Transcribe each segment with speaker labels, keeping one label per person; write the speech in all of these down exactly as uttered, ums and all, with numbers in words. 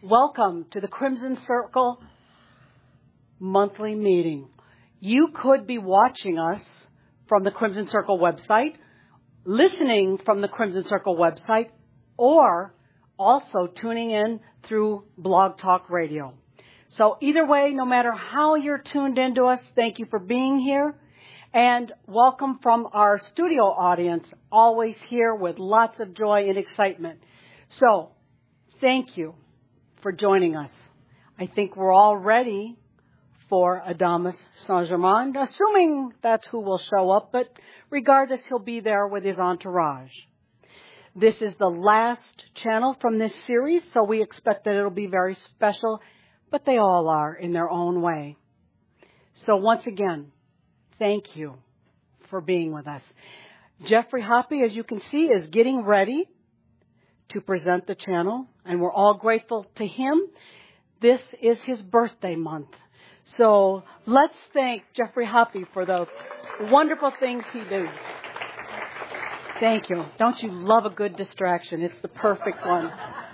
Speaker 1: Welcome to the Crimson Circle monthly meeting. You could be watching us from the Crimson Circle website, listening from the Crimson Circle website, or also tuning in through Blog Talk Radio. So either way, no matter how you're tuned into us, thank you for being here. And welcome from our studio audience, always here with lots of joy and excitement. So thank you for joining us. I think we're all ready for Adamus Saint-Germain, assuming that's who will show up, but regardless, he'll be there with his entourage. This is the last channel from this series, so we expect that it'll be very special, but they all are in their own way. So once again, thank you for being with us. Jeffrey Hoppe, as you can see, is getting ready to present the channel, and we're all grateful to him. This is his birthday month. So let's thank Jeffrey Hoppe for the wonderful things he does. Thank you. Don't you love a good distraction? It's the perfect one.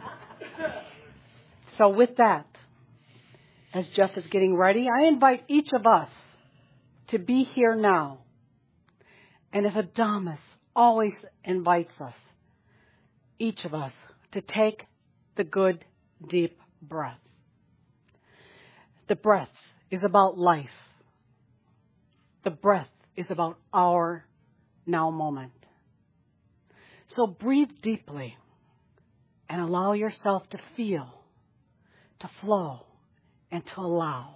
Speaker 1: So with that, as Jeff is getting ready, I invite each of us to be here now. And as Adamus always invites us, each of us, to take the good, deep breath. The breath is about life. The breath is about our now moment. So breathe deeply and allow yourself to feel, to flow, and to allow.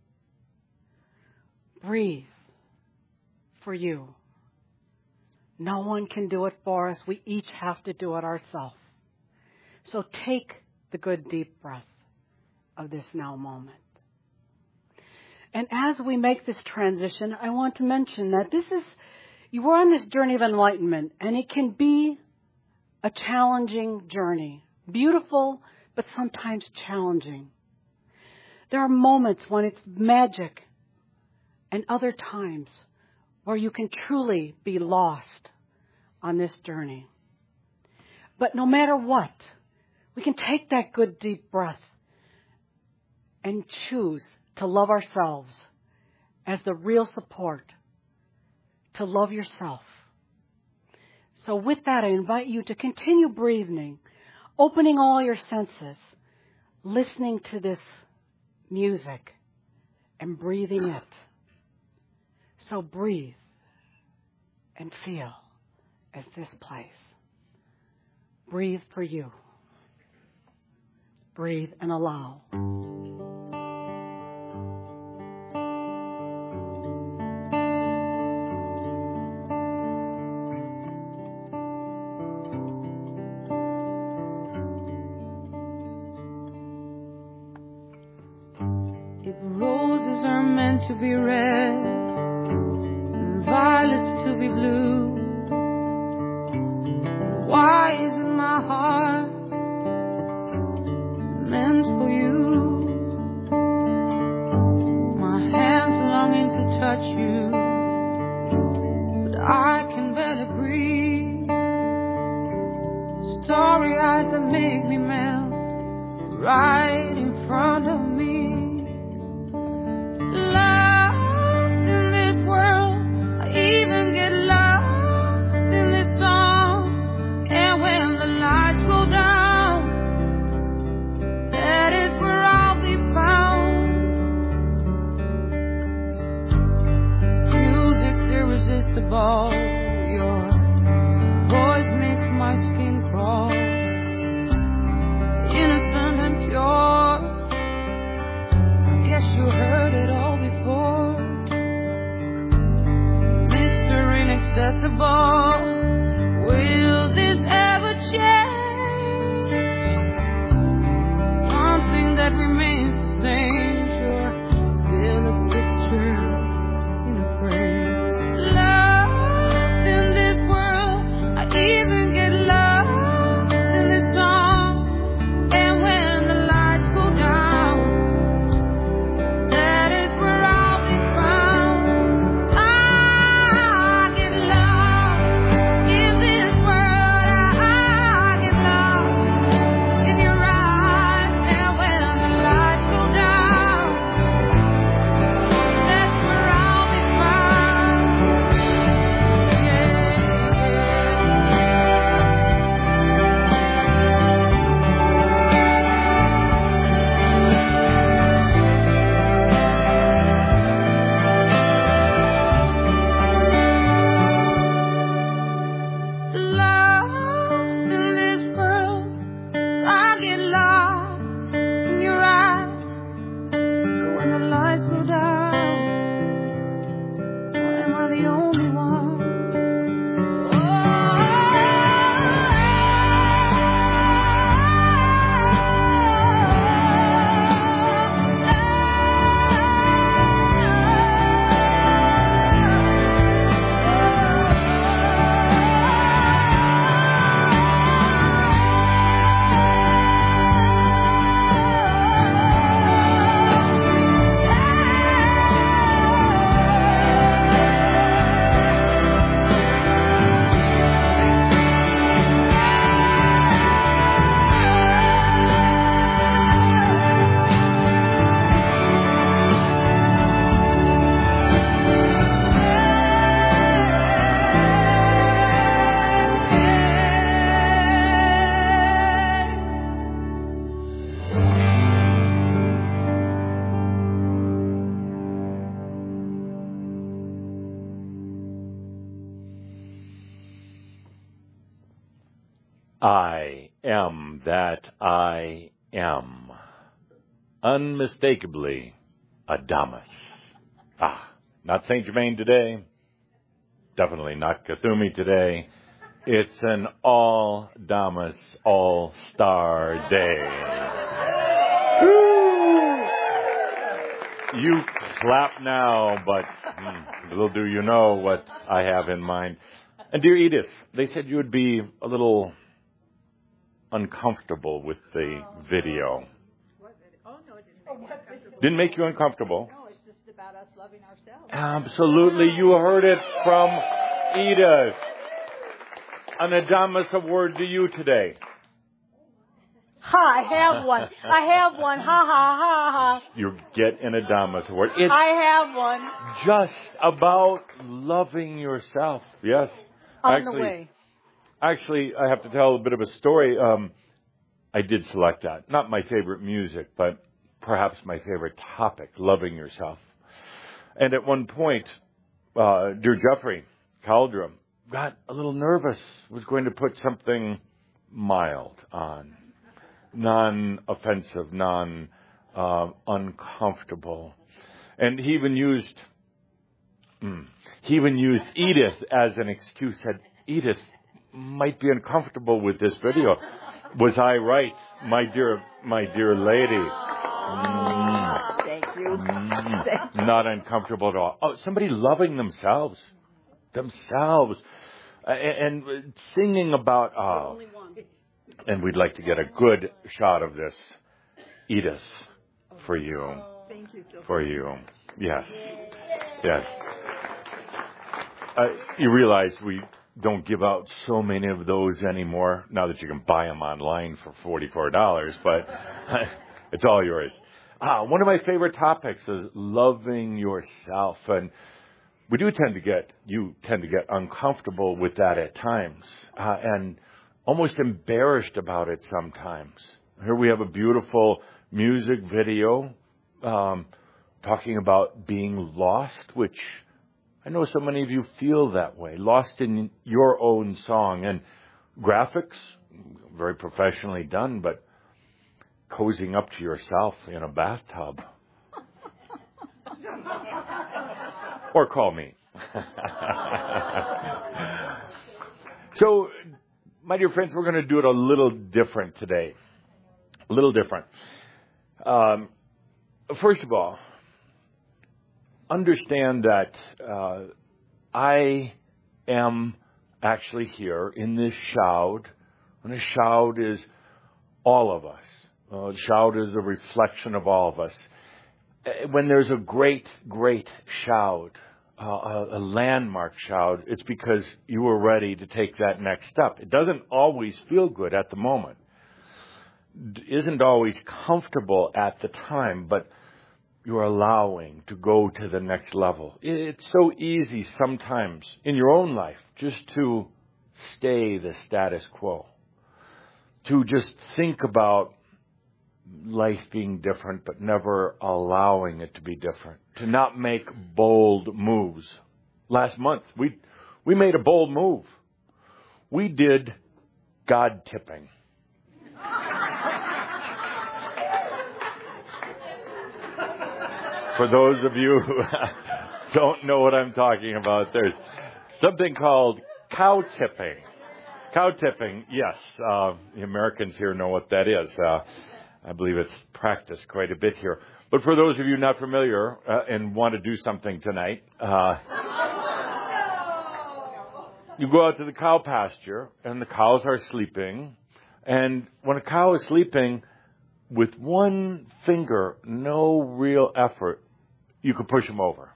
Speaker 1: Breathe for you. No one can do it for us. We each have to do it ourselves. So take the good deep breath of this now moment. And as we make this transition, I want to mention that this is, you are on this journey of enlightenment, and it can be a challenging journey. Beautiful, but sometimes challenging. There are moments when it's magic, and other times where you can truly be lost on this journey. But no matter what, we can take that good deep breath and choose to love ourselves as the real support, to love yourself. So with that, I invite you to continue breathing, opening all your senses, listening to this music and breathing it. So breathe and feel as this place. Breathe for you. Breathe and allow.
Speaker 2: If roses are meant to be red, violets to be blue, why isn't my heart meant for you? My hands longing to touch you, but I can barely breathe. Story eyes that make me melt right in front of me. Ball. Your voice makes my skin crawl, innocent and pure. I guess you heard it all before. Mister Inaccessible, will this ever change? One thing that remains the same, sure, still a picture in a frame. Even get lost in this song, and when the lights go down, that is where I'll be found. I get lost
Speaker 3: I am that I am. Unmistakably Adamus. Ah, not Saint Germain today. Definitely not Kuthumi today. It's an all-Damas, all-star day. Woo! You clap now, but hmm, little do you know what I have in mind. And dear Edith, they said you would be a little uncomfortable with the video.
Speaker 4: What video? Oh, no, it didn't make me uncomfortable.
Speaker 3: Didn't make you uncomfortable?
Speaker 4: No, it's just about us loving ourselves.
Speaker 3: Absolutely. You heard it from Edith. An Adamus award to you today.
Speaker 1: Ha, I have one. I have one. Ha, ha, ha, ha.
Speaker 3: You get an Adamus award. It's
Speaker 1: I have one.
Speaker 3: just about loving yourself. Yes.
Speaker 1: On
Speaker 3: actually,
Speaker 1: the way.
Speaker 3: Actually, I have to tell a bit of a story. Um, I did select that. Not my favorite music, but perhaps my favorite topic, loving yourself. And at one point, uh, dear Jeffrey Caldrum got a little nervous, was going to put something mild on, non-offensive, non-uncomfortable. Uh, and he even used, mm, he even used Edith as an excuse, said, Edith might be uncomfortable with this video. Was I right, my dear, my dear lady? Mm.
Speaker 1: Thank you.
Speaker 3: Mm.
Speaker 1: Thank you.
Speaker 3: Not uncomfortable at all. Oh, somebody loving themselves. Themselves. Uh, and, and singing about, oh, and we'd like to get a good shot of this. Edith, for you.
Speaker 4: Thank you so
Speaker 3: For you. Yes. Yes. Uh, you realize we don't give out so many of those anymore, now that you can buy them online for forty-four dollars, but it's all yours. Ah, one of my favorite topics is loving yourself. And we do tend to get, you tend to get uncomfortable with that at times, uh, and almost embarrassed about it sometimes. Here we have a beautiful music video um, talking about being lost, which I know so many of you feel that way, lost in your own song. And graphics, very professionally done, but cozying up to yourself in a bathtub. Or call me. So, my dear friends, we're going to do it a little different today. A little different. Um, first of all, understand that uh, I am actually here in this shout, and a shout is all of us. Uh, the shout is a reflection of all of us. When there's a great, great shout, uh, a, a landmark shout, it's because you were ready to take that next step. It doesn't always feel good at the moment. Isn't always comfortable at the time, but you're allowing to go to the next level. It's so easy sometimes in your own life just to stay the status quo, to just think about life being different, but never allowing it to be different, to not make bold moves. Last month, we we made a bold move. We did God tipping. For those of you who don't know what I'm talking about, there's something called cow tipping. Cow tipping, yes. Uh, the Americans here know what that is. Uh, I believe it's practiced quite a bit here. But for those of you not familiar uh, and want to do something tonight, uh, you go out to the cow pasture and the cows are sleeping. And when a cow is sleeping, with one finger, no real effort, you could push them over.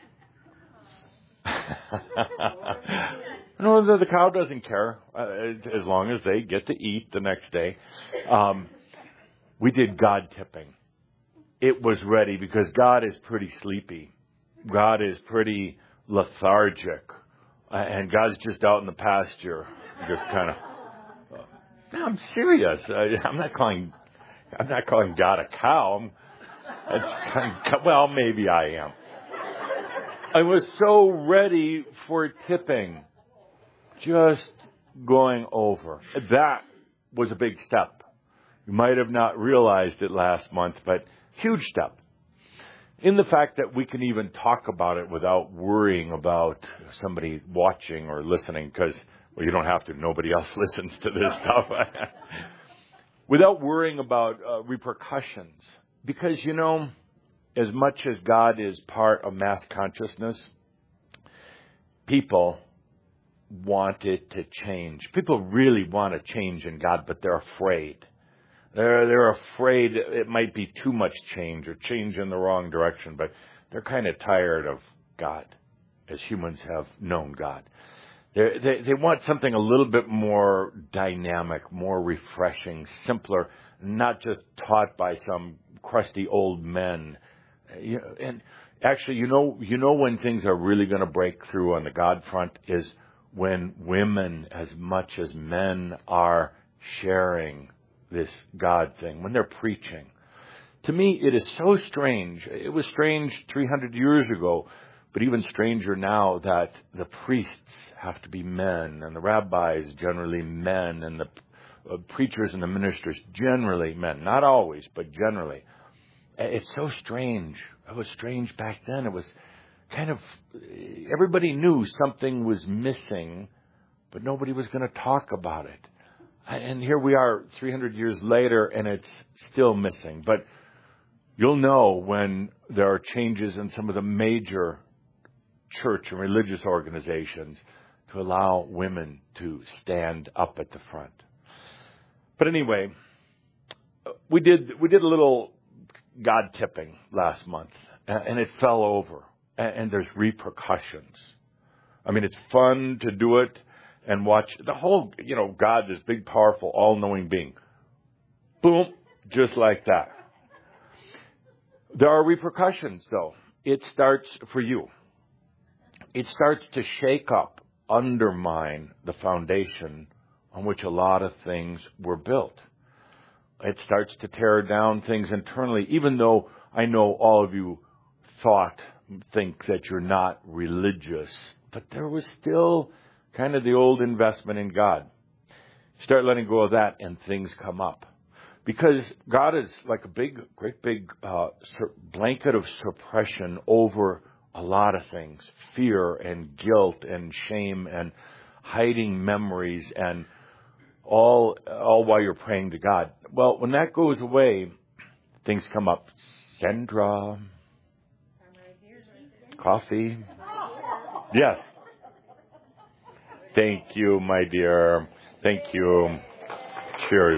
Speaker 3: No, the, the cow doesn't care uh, as long as they get to eat the next day. Um, we did God tipping. It was ready because God is pretty sleepy. God is pretty lethargic. Uh, and God's just out in the pasture, just kind of. Uh, no, I'm serious. I, I'm not calling. I'm not calling God a cow. I'm, it's kind of, well, maybe I am. I was so ready for tipping, just going over. That was a big step. You might have not realized it last month, but huge step. In the fact that we can even talk about it without worrying about somebody watching or listening, because, well, you don't have to. Nobody else listens to this stuff. Without worrying about uh, repercussions. Because, you know, as much as God is part of mass consciousness, people want it to change. People really want to change in God, but they're afraid. They're, they're afraid it might be too much change or change in the wrong direction, but they're kind of tired of God, as humans have known God. They're, they they want something a little bit more dynamic, more refreshing, simpler, not just taught by some crusty old men. You know, and actually, you know, you know when things are really going to break through on the God front is when women, as much as men, are sharing this God thing, when they're preaching. To me, it is so strange. It was strange three hundred years ago, but even stranger now that the priests have to be men, and the rabbis generally men, and the uh, preachers and the ministers generally men. Not always, but generally. It's so strange. It was strange back then. It was kind of, everybody knew something was missing, but nobody was going to talk about it. And here we are three hundred years later, and it's still missing. But you'll know when there are changes in some of the major church and religious organizations to allow women to stand up at the front. But anyway, we did we did a little God tipping last month, and it fell over, and there's repercussions. I mean, it's fun to do it and watch the whole, you know, God, this big, powerful, all-knowing being. Boom, just like that. There are repercussions, though. It starts for you. It starts to shake up, undermine the foundation on which a lot of things were built. It starts to tear down things internally, even though I know all of you thought, think that you're not religious, but there was still kind of the old investment in God. Start letting go of that and things come up. Because God is like a big, great big uh, blanket of suppression over a lot of things. Fear and guilt and shame and hiding memories and all, all while you're praying to God. Well, when that goes away, things come up. Sandra. Coffee. Yes. Thank you, my dear. Thank you. Cheers.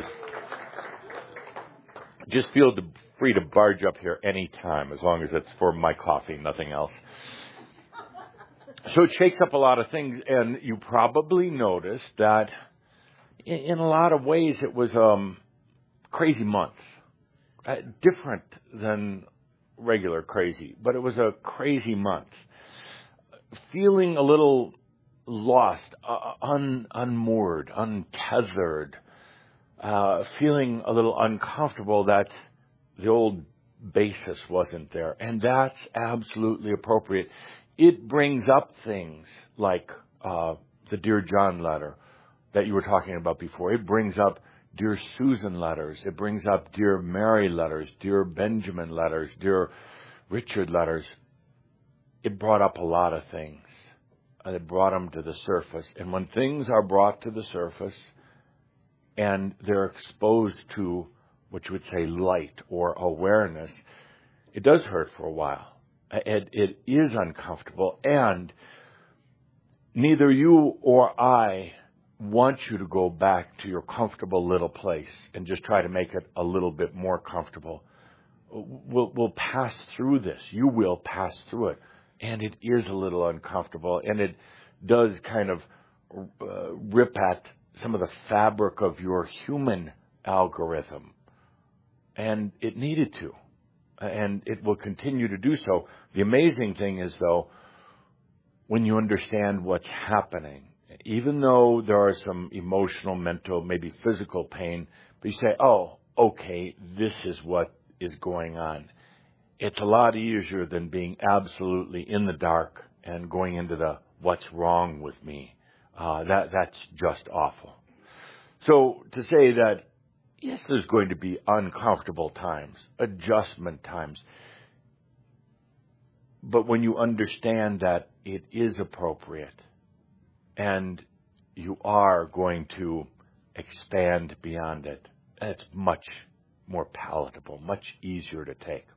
Speaker 3: Just feel free to barge up here anytime, as long as it's for my coffee, nothing else. So it shakes up a lot of things, and you probably noticed that in a lot of ways it was a um, crazy month. Uh, different than regular crazy, but it was a crazy month. Feeling a little lost, uh, un, unmoored, untethered, uh, feeling a little uncomfortable that the old basis wasn't there. And that's absolutely appropriate. It brings up things like uh, the Dear John letter that you were talking about before. It brings up Dear Susan letters. It brings up Dear Mary letters, Dear Benjamin letters, Dear Richard letters. It brought up a lot of things. And it brought them to the surface. And when things are brought to the surface and they're exposed to what you would say light or awareness, it does hurt for a while. It, it is uncomfortable. And neither you or I want you to go back to your comfortable little place and just try to make it a little bit more comfortable. We'll, we'll pass through this. You will pass through it. And it is a little uncomfortable, and it does kind of uh, rip at some of the fabric of your human algorithm. And it needed to, and it will continue to do so. The amazing thing is, though, when you understand what's happening, even though there are some emotional, mental, maybe physical pain, but you say, oh, okay, this is what is going on. It's a lot easier than being absolutely in the dark and going into the what's wrong with me. Uh, that that's just awful. So to say that, yes, there's going to be uncomfortable times, adjustment times. But when you understand that it is appropriate and you are going to expand beyond it, it's much more palatable, much easier to take.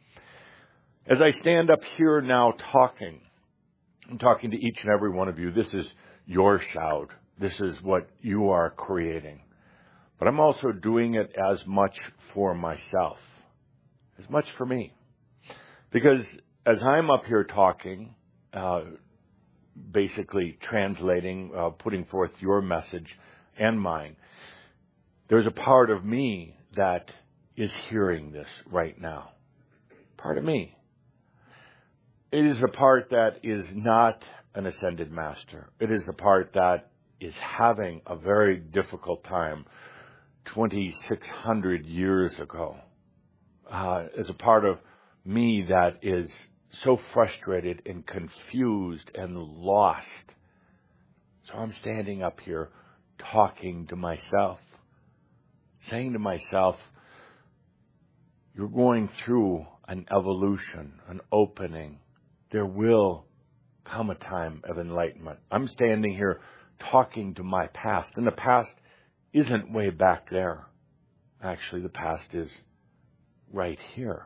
Speaker 3: As I stand up here now talking, I'm talking to each and every one of you. This is your shout. This is what you are creating. But I'm also doing it as much for myself, as much for me. Because as I'm up here talking, uh, basically translating, uh, putting forth your message and mine, there's a part of me that is hearing this right now. Part of me. It is a part that is not an ascended master. It is the part that is having a very difficult time twenty-six hundred years ago. Uh, is a part of me that is so frustrated and confused and lost. So I'm standing up here talking to myself, saying to myself, you're going through an evolution, an opening. There will come a time of enlightenment. I'm standing here talking to my past, and the past isn't way back there. Actually, the past is right here.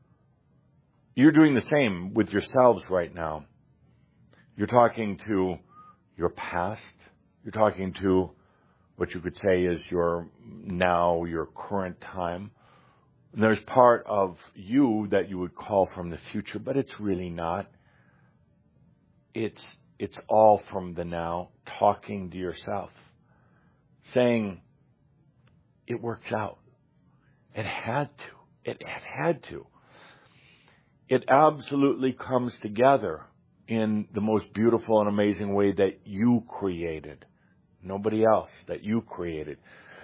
Speaker 3: You're doing the same with yourselves right now. You're talking to your past. You're talking to what you could say is your now, your current time. And there's part of you that you would call from the future, but it's really not. It's, it's all from the now, talking to yourself, saying, it works out. It had to. It, it had to. It absolutely comes together in the most beautiful and amazing way that you created. Nobody else, that you created.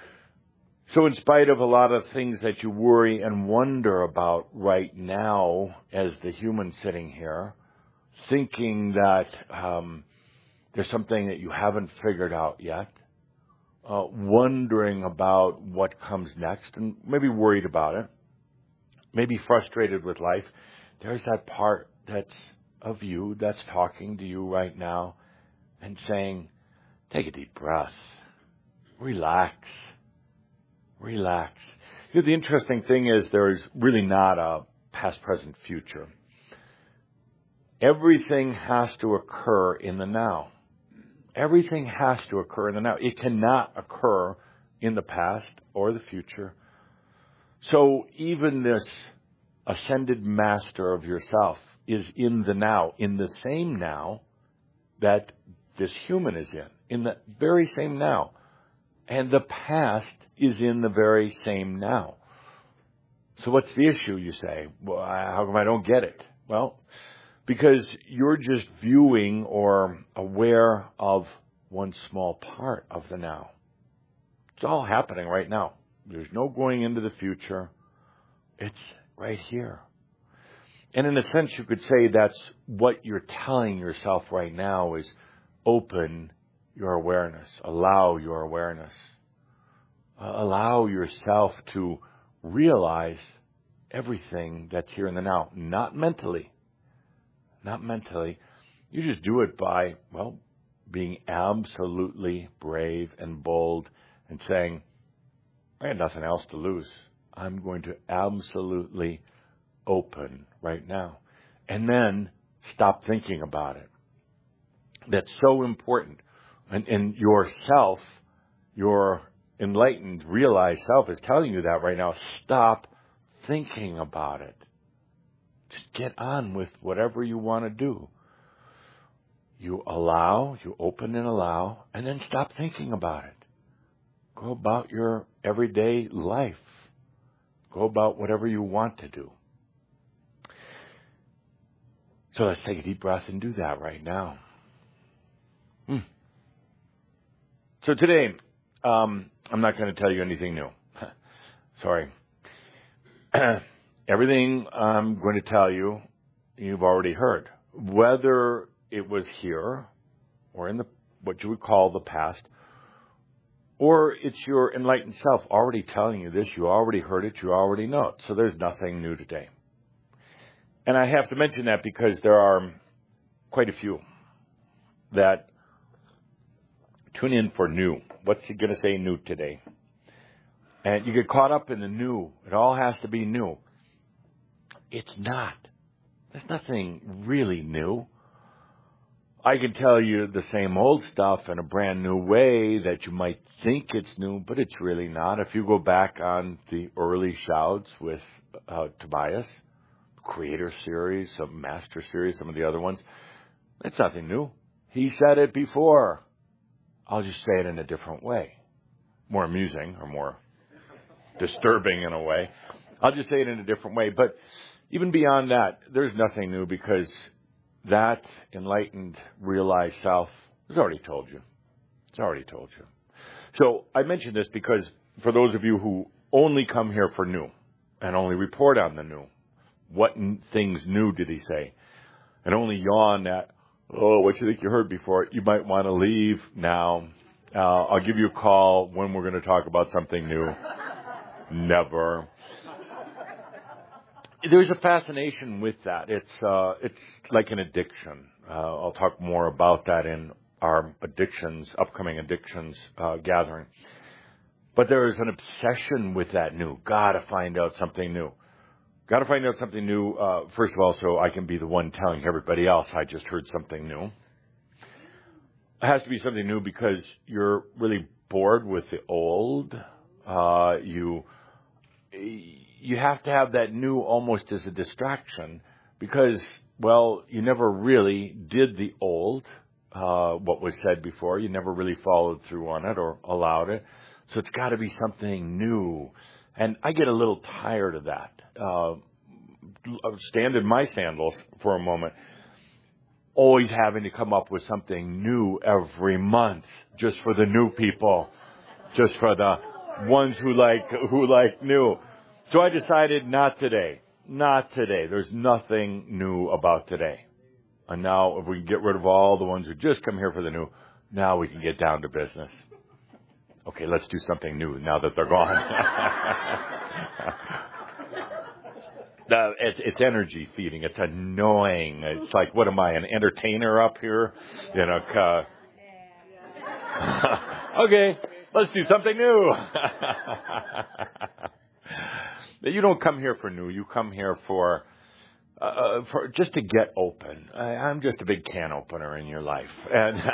Speaker 3: So in spite of a lot of things that you worry and wonder about right now as the human sitting here, thinking that um, there's something that you haven't figured out yet, uh, wondering about what comes next, and maybe worried about it, maybe frustrated with life, there's that part that's of you that's talking to you right now and saying, take a deep breath, relax, relax. You know, the interesting thing is there is really not a past, present, future. Everything has to occur in the now. Everything has to occur in the now. It cannot occur in the past or the future. So even this ascended master of yourself is in the now, in the same now that this human is in, in the very same now. And the past is in the very same now. So what's the issue, you say? Well, how come I don't get it? Well, because you're just viewing or aware of one small part of the now. It's all happening right now. There's no going into the future. It's right here. And in a sense, you could say that's what you're telling yourself right now is open your awareness. Allow your awareness. Uh, allow yourself to realize everything that's here in the now. Not mentally. Not mentally. You just do it by, well, being absolutely brave and bold and saying, I got nothing else to lose. I'm going to absolutely open right now. And then stop thinking about it. That's so important. And, and yourself, your enlightened, realized self is telling you that right now. Stop thinking about it. Just get on with whatever you want to do. You allow, you open and allow, and then stop thinking about it. Go about your everyday life. Go about whatever you want to do. So let's take a deep breath and do that right now. Hmm. So today, um, I'm not going to tell you anything new. Sorry. Everything I'm going to tell you, you've already heard. Whether it was here or in the what you would call the past, Or it's your enlightened self already telling you this. You already heard it. You already know it. So there's nothing new today. And I have to mention that because there are quite a few that tune in for new. What's he going to say new today? And you get caught up in the new. It all has to be new. It's not. There's nothing really new. I can tell you the same old stuff in a brand new way that you might think it's new, but it's really not. If you go back on the early shouts with uh, Tobias, Creator Series, some Master Series, some of the other ones, it's nothing new. He said it before. I'll just say it in a different way. More amusing or more disturbing in a way. I'll just say it in a different way. But even beyond that, there's nothing new because that enlightened, realized self has already told you. It's already told you. So I mention this because for those of you who only come here for new and only report on the new, what n- things new did he say? And only yawn at, oh, what you think you heard before? You might want to leave now. Uh, I'll give you a call when we're going to talk about something new. Never. There's a fascination with that. It's uh, it's like an addiction. Uh, I'll talk more about that in our addictions, upcoming addictions uh, gathering. But there is an obsession with that new. Got to find out something new. Got to find out something new, uh, first of all, so I can be the one telling everybody else I just heard something new. It has to be something new because you're really bored with the old. Uh, you... You have to have that new almost as a distraction because, well, you never really did the old, uh, what was said before. You never really followed through on it or allowed it. So it's got to be something new. And I get a little tired of that. Uh, stand in my sandals for a moment. Always having to come up with something new every month just for the new people, just for the ones who like, who like new. So I decided not today. Not today. There's nothing new about today. And now if we can get rid of all the ones who just come here for the new, now we can get down to business. Okay, let's do something new now that they're gone. uh, it's, it's energy feeding. It's annoying. It's like, what am I, an entertainer up here? You know, uh, okay, let's do something new. You don't come here for new. You come here for, uh, for just to get open. I, I'm just a big can opener in your life, and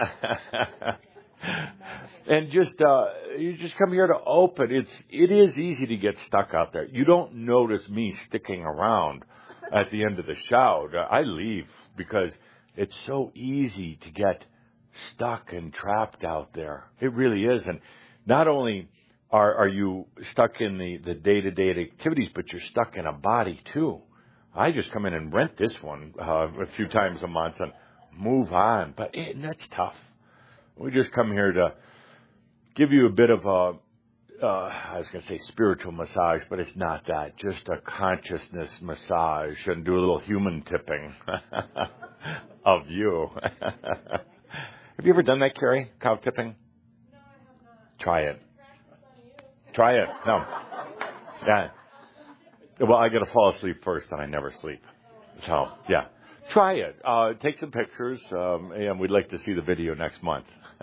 Speaker 3: and just uh, you just come here to open. It's it is easy to get stuck out there. You don't notice me sticking around at the end of the shout. I leave because it's so easy to get stuck and trapped out there. It really is, and not only Are, are you stuck in the, the day-to-day activities, but you're stuck in a body, too. I just come in and rent this one uh, a few times a month and move on. But it, that's tough. We just come here to give you a bit of a, uh, I was going to say spiritual massage, but it's not that. Just a consciousness massage and do a little human tipping of you. Have you ever done that, Carrie? Cow tipping? No, I have not. Try it. Try it. No. Yeah. Well, I got to fall asleep first, and I never sleep. So, yeah. Try it. Uh, take some pictures, um, and we'd like to see the video next month.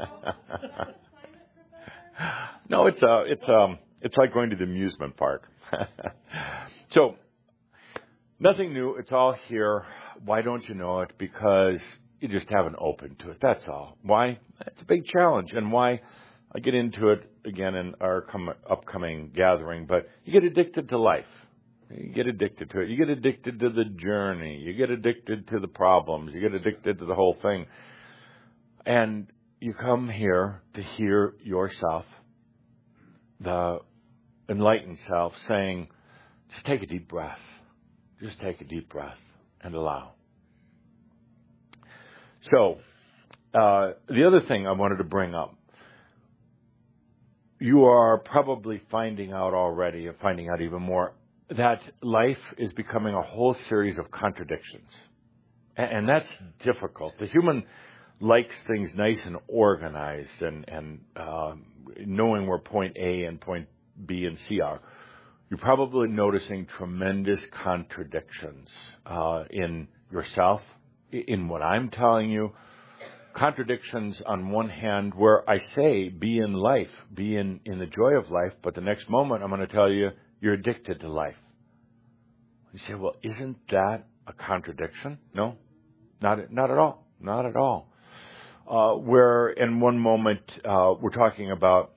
Speaker 3: No, it's uh, it's um, it's like going to the amusement park. So, nothing new. It's all here. Why don't you know it? Because you just haven't opened to it. That's all. Why? It's a big challenge, and why? I get into it again in our com- upcoming gathering, but you get addicted to life. You get addicted to it. You get addicted to the journey. You get addicted to the problems. You get addicted to the whole thing. And you come here to hear yourself, the enlightened self, saying, just take a deep breath. Just take a deep breath and allow. So, uh, the other thing I wanted to bring up, you are probably finding out already, or finding out even more, that life is becoming a whole series of contradictions. And that's difficult. The human likes things nice and organized and, and uh, knowing where point A and point B and C are, you're probably noticing tremendous contradictions uh, in yourself, in what I'm telling you. Contradictions on one hand where I say be in life, be in, in the joy of life, but the next moment I'm going to tell you you're addicted to life. You say, well, isn't that a contradiction? No, not, not at all. Not at all. Uh, where in one moment uh, we're talking about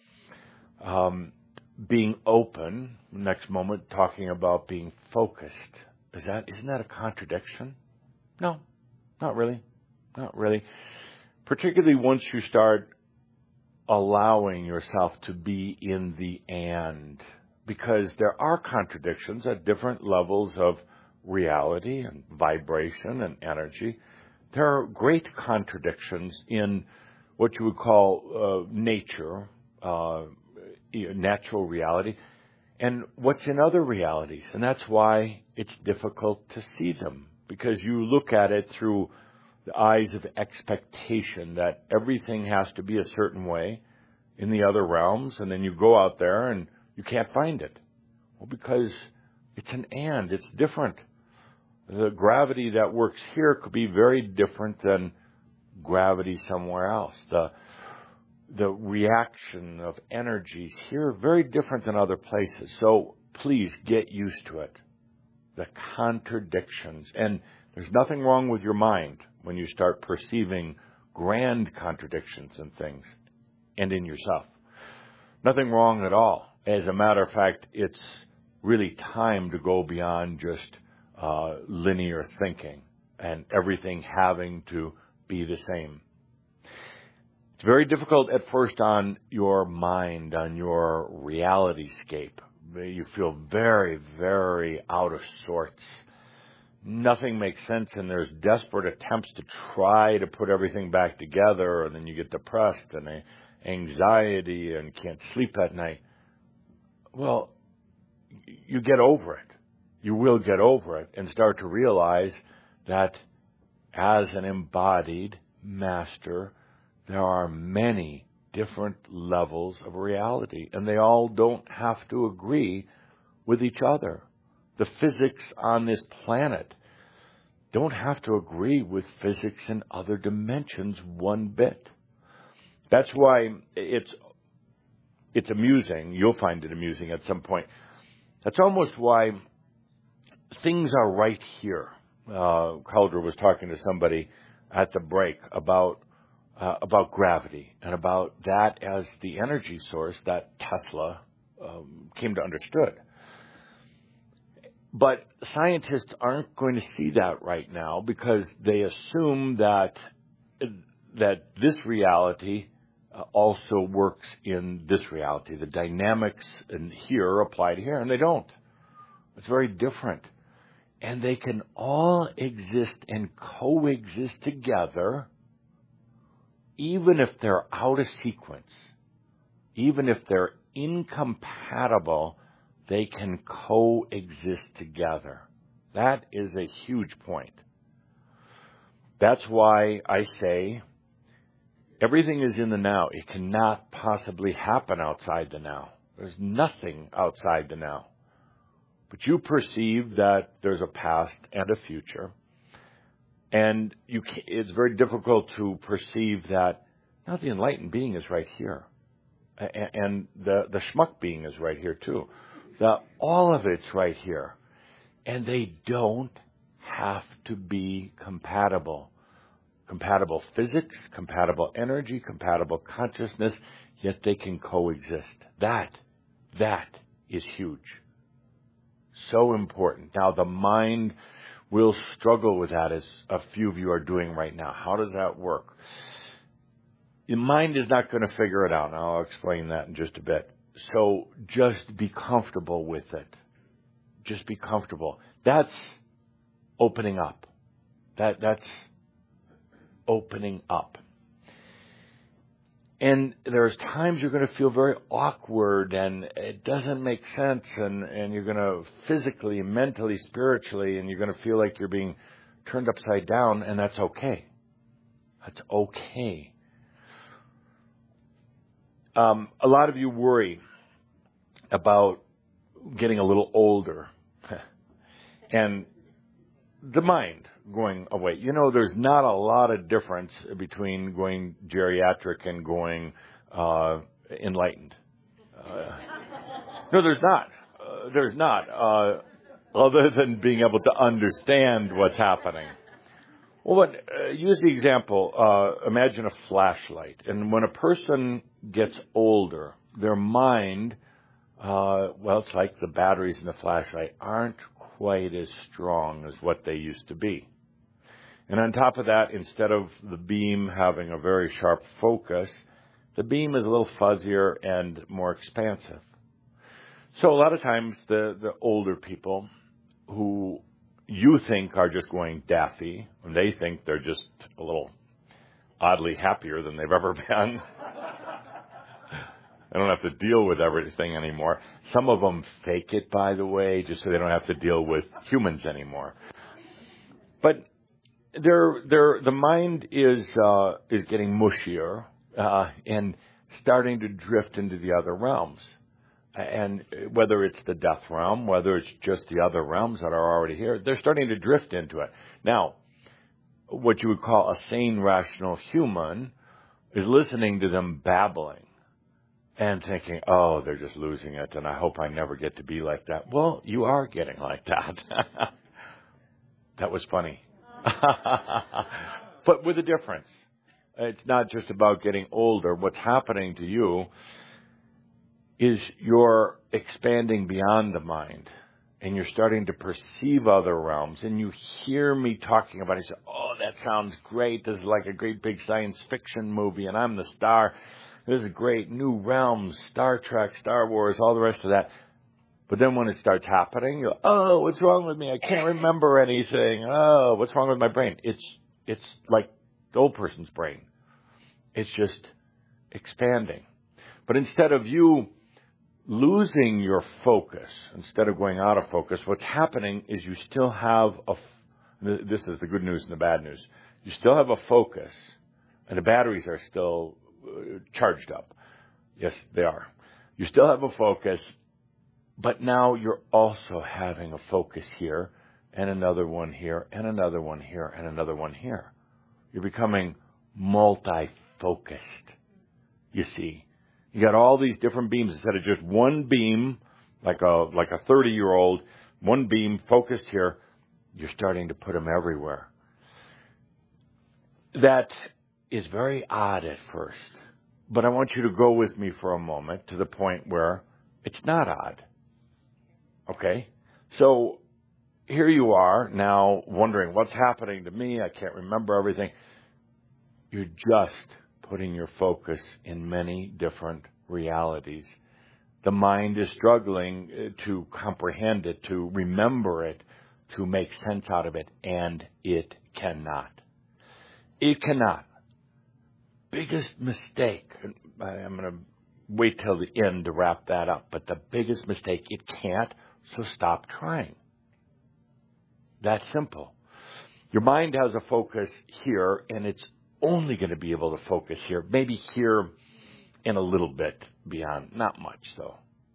Speaker 3: um, being open, next moment talking about being focused. Is that, isn't that a contradiction? No, not really. Not really. Particularly once you start allowing yourself to be in the and, because there are contradictions at different levels of reality and vibration and energy. There are great contradictions in what you would call uh, nature, uh, natural reality, and what's in other realities. And that's why it's difficult to see them, because you look at it through the eyes of expectation that everything has to be a certain way in the other realms, and then you go out there and you can't find it. Well, because it's an and, it's different. The gravity that works here could be very different than gravity somewhere else. The the reaction of energies here very different than other places. So please get used to it. The contradictions. And there's nothing wrong with your mind when you start perceiving grand contradictions in things and in yourself. Nothing wrong at all. As a matter of fact, it's really time to go beyond just uh, linear thinking and everything having to be the same. It's very difficult at first on your mind, on your reality scape. You feel very, very out of sorts. Nothing makes sense, and there's desperate attempts to try to put everything back together, and then you get depressed and anxiety and can't sleep at night. Well, you get over it. You will get over it and start to realize that as an embodied master, there are many different levels of reality, and they all don't have to agree with each other. The physics on this planet don't have to agree with physics in other dimensions one bit. That's why it's it's amusing. You'll find it amusing at some point. That's almost why things are right here. Uh, Calder was talking to somebody at the break about uh, about gravity and about that as the energy source that Tesla um, came to understood. But scientists aren't going to see that right now because they assume that that this reality uh, also works in this reality. The dynamics in here apply to here, and they don't. It's very different. And they can all exist and coexist together, even if they're out of sequence, even if they're incompatible. They can coexist together. That is a huge point. That's why I say everything is in the now. It cannot possibly happen outside the now. There's nothing outside the now. But you perceive that there's a past and a future. And you can, it's very difficult to perceive that now the enlightened being is right here. And the, the schmuck being is right here too. The, all of it's right here. And they don't have to be compatible. Compatible physics, compatible energy, compatible consciousness, yet they can coexist. That, that is huge. So important. Now, the mind will struggle with that, as a few of you are doing right now. How does that work? The mind is not going to figure it out, and I'll explain that in just a bit. So just be comfortable with it. Just be comfortable. That's opening up. That that's opening up. And there's times you're going to feel very awkward and it doesn't make sense, and, and you're going to physically, mentally, spiritually, and you're going to feel like you're being turned upside down, and that's okay. That's okay. Um, a lot of you worry about getting a little older and the mind going away. You know, there's not a lot of difference between going geriatric and going uh, enlightened. Uh, no, there's not. Uh, there's not, uh, other than being able to understand what's happening. Well, but, uh, use the example, uh, imagine a flashlight. And when a person gets older, their mind, uh, well, it's like the batteries in the flashlight aren't quite as strong as what they used to be. And on top of that, instead of the beam having a very sharp focus, the beam is a little fuzzier and more expansive. So a lot of times the, the older people who you think are just going daffy, and they think they're just a little oddly happier than they've ever been. They don't have to deal with everything anymore. Some of them fake it, by the way, just so they don't have to deal with humans anymore. But they're, they're, the mind is uh, is getting mushier uh, and starting to drift into the other realms. And whether it's the death realm, whether it's just the other realms that are already here, they're starting to drift into it. Now, what you would call a sane, rational human is listening to them babbling and thinking, oh, they're just losing it, and I hope I never get to be like that. Well, you are getting like that. That was funny. But with a difference. It's not just about getting older. What's happening to you is you're expanding beyond the mind, and you're starting to perceive other realms, and you hear me talking about it, you say, oh, that sounds great. This is like a great big science fiction movie, and I'm the star. This is great. New realms, Star Trek, Star Wars, all the rest of that. But then when it starts happening, you go, oh, what's wrong with me? I can't remember anything. Oh, what's wrong with my brain? It's it's like the old person's brain. It's just expanding. But instead of you losing your focus, instead of going out of focus, what's happening is you still have a, this is the good news and the bad news, you still have a focus, and the batteries are still uh, charged up. Yes, they are. You still have a focus, but now you're also having a focus here, and another one here, and another one here, and another one here. You're becoming multi-focused, you see. You got all these different beams instead of just one beam, like a like a thirty-year-old, one beam focused here. You're starting to put them everywhere. That is very odd at first, but I want you to go with me for a moment to the point where it's not odd. Okay? So here you are now wondering, what's happening to me? I can't remember everything. You're just putting your focus in many different realities. The mind is struggling to comprehend it, to remember it, to make sense out of it, and it cannot. It cannot. Biggest mistake, I'm going to wait till the end to wrap that up, but the biggest mistake, it can't, so stop trying. That's simple. Your mind has a focus here, and it's only going to be able to focus here, maybe here and a little bit beyond, not much though.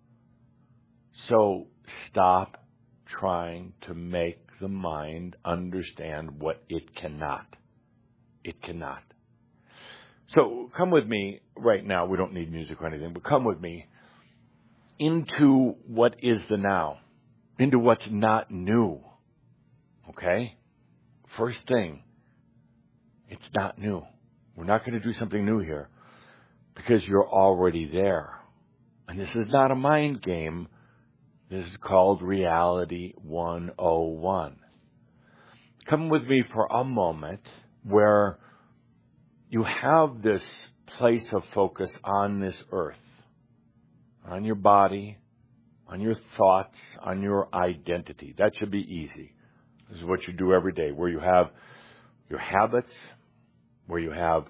Speaker 3: So stop trying to make the mind understand what it cannot. It cannot. So come with me right now. We don't need music or anything, but come with me into what is the now, into what's not new. Okay? First thing, it's not new. We're not going to do something new here because you're already there. And this is not a mind game. This is called Reality one oh one. Come with me for a moment where you have this place of focus on this earth, on your body, on your thoughts, on your identity. That should be easy. This is what you do every day, where you have your habits, where you have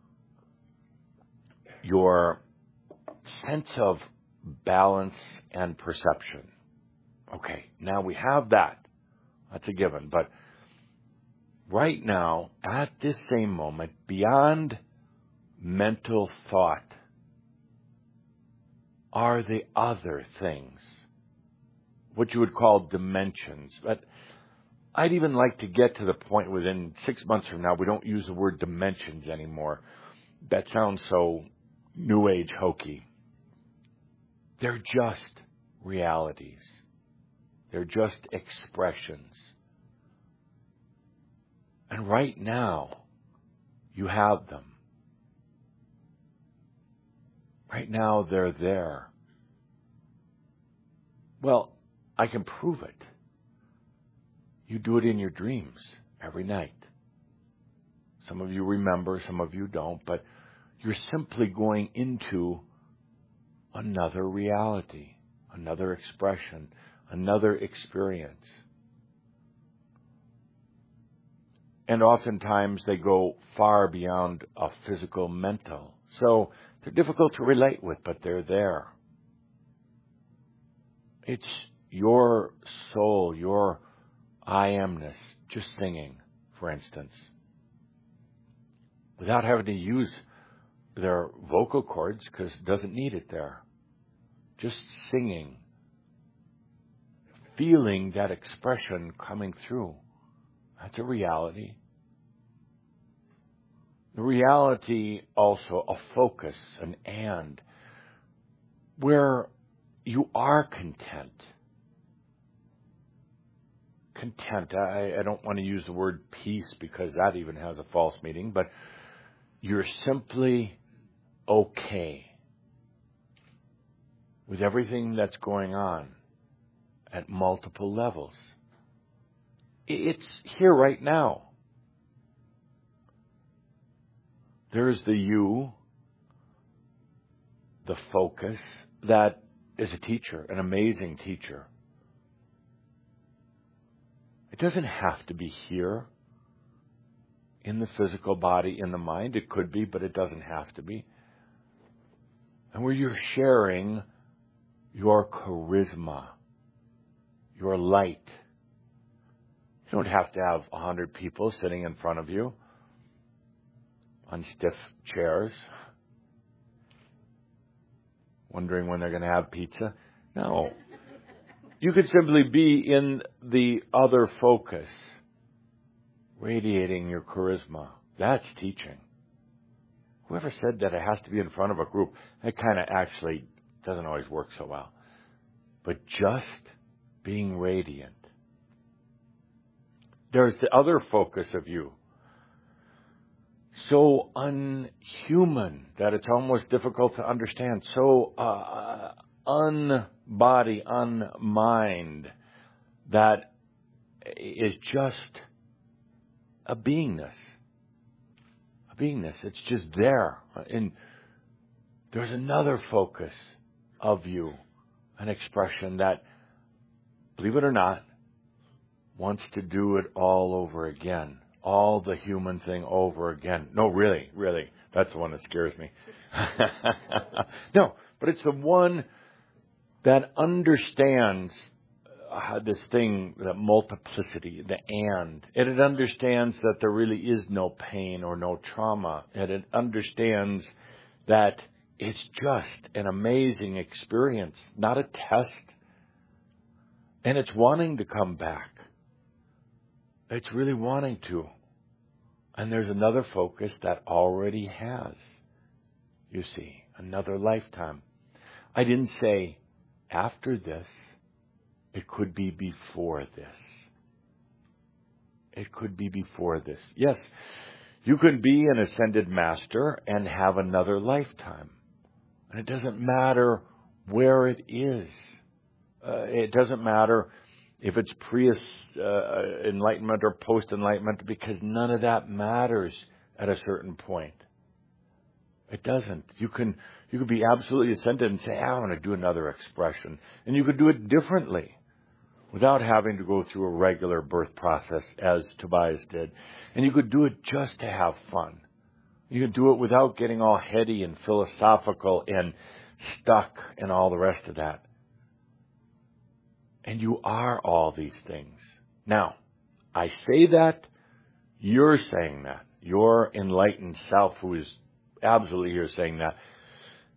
Speaker 3: your sense of balance and perception. Okay, now we have that. That's a given. But right now, at this same moment, beyond mental thought, are the other things, what you would call dimensions. But I'd even like to get to the point within six months from now, we don't use the word dimensions anymore. That sounds so New Age hokey. They're just realities. They're just expressions. And right now, you have them. Right now, they're there. Well, I can prove it. You do it in your dreams every night. Some of you remember, some of you don't, but you're simply going into another reality, another expression, another experience. And oftentimes they go far beyond a physical, mental. So they're difficult to relate with, but they're there. It's your soul, your I amness, just singing, for instance, without having to use their vocal cords, because it doesn't need it there. Just singing, feeling that expression coming through. That's a reality. The reality also, a focus, an and, where you are content. Content. I, I don't want to use the word peace because that even has a false meaning, but you're simply okay with everything that's going on at multiple levels. It's here right now. There's the you, the focus, that is a teacher, an amazing teacher. It doesn't have to be here in the physical body, in the mind. It could be, but it doesn't have to be. And where you're sharing your charisma, your light. You don't have to have a hundred people sitting in front of you on stiff chairs, wondering when they're going to have pizza. No. You could simply be in the other focus, radiating your charisma. That's teaching. Whoever said that it has to be in front of a group, that kind of actually doesn't always work so well. But just being radiant. There's the other focus of you. So unhuman that it's almost difficult to understand. So uh, unbody, unmind, that is just a beingness. A beingness. It's just there. And there's another focus of you, an expression that, believe it or not, wants to do it all over again. All the human thing over again. No, really, really. That's the one that scares me. No, but it's the one that understands uh, this thing, the multiplicity, the and. And it understands that there really is no pain or no trauma. And it understands that it's just an amazing experience, not a test. And it's wanting to come back. It's really wanting to. And there's another focus that already has, you see, another lifetime. I didn't say after this. It could be before this. It could be before this. Yes, you could be an ascended master and have another lifetime. And it doesn't matter where it is. Uh, it doesn't matter if it's pre-enlightenment or post-enlightenment, because none of that matters at a certain point. It doesn't. You can you could be absolutely ascended and say, I want to do another expression. And you could do it differently without having to go through a regular birth process as Tobias did. And you could do it just to have fun. You could do it without getting all heady and philosophical and stuck and all the rest of that. And you are all these things. Now, I say that, you're saying that. Your enlightened self who is absolutely here saying that.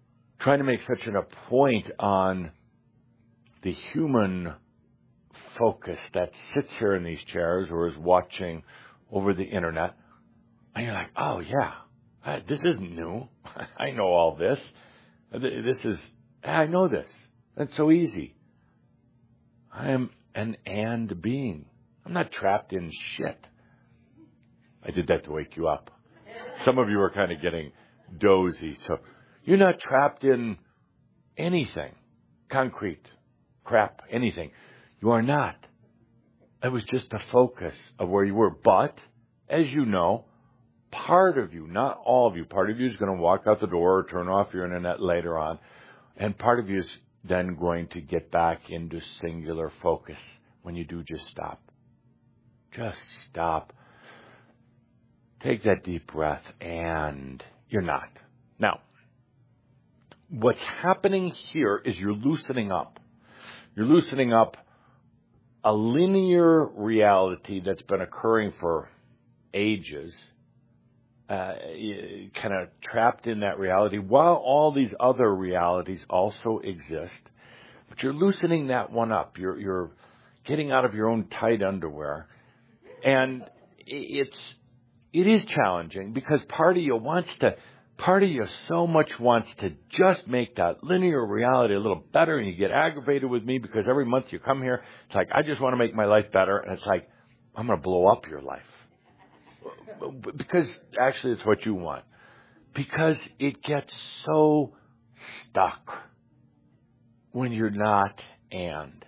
Speaker 3: trying to make such an, a point on the human focus that sits here in these chairs or is watching over the internet. And you're like, oh, yeah, I, this isn't new. I know all this. This is, I know this. That's so easy. I am an and being. I'm not trapped in shit. I did that to wake you up. Some of you are kind of getting dozy. So you're not trapped in anything. Concrete, crap, anything. You are not. It was just the focus of where you were. But, as you know, part of you, not all of you, part of you is going to walk out the door or turn off your internet later on. And part of you is then going to get back into singular focus when you do just stop. Just stop. Take that deep breath, and you're not. Now, what's happening here is you're loosening up. You're loosening up a linear reality that's been occurring for ages, uh, kind of trapped in that reality, while all these other realities also exist. But you're loosening that one up. You're, you're getting out of your own tight underwear. And it's, it is challenging because part of you wants to, part of you so much wants to just make that linear reality a little better, and you get aggravated with me because every month you come here, it's like, I just want to make my life better, and it's like, I'm going to blow up your life. Because actually it's what you want. Because it gets so stuck when you're not and.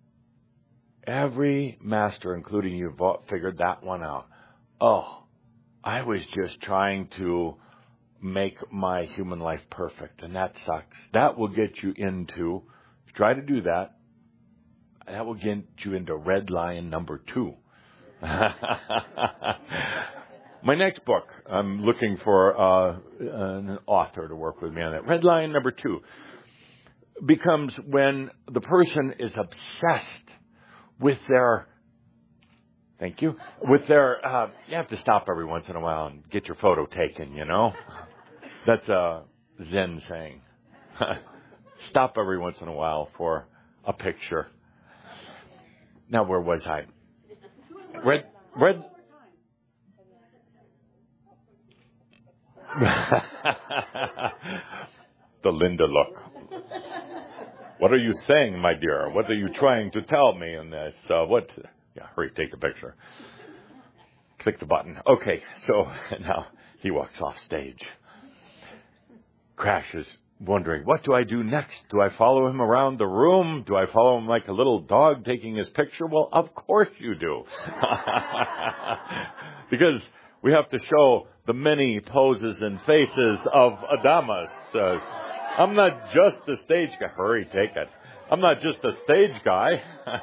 Speaker 3: Every master, including you, figured that one out. Oh, I was just trying to make my human life perfect, and that sucks. That will get you into, try to do that, that will get you into red lion number two. My next book, I'm looking for uh, an author to work with me on that. Red lion number two becomes when the person is obsessed with their, thank you, with their, uh, you have to stop every once in a while and get your photo taken, you know? That's a Zen saying. Stop every once in a while for a picture. Now, where was I? Red, red. The Linda look. What are you saying, my dear? What are you trying to tell me in this? Uh, what? Yeah, hurry, take the picture. Click the button. Okay, so now he walks off stage. Crash is wondering, what do I do next? Do I follow him around the room? Do I follow him like a little dog taking his picture? Well, of course you do. Because we have to show the many poses and faces of Adamas. Uh, I'm not just a stage guy. Hurry, take it. I'm not just a stage guy.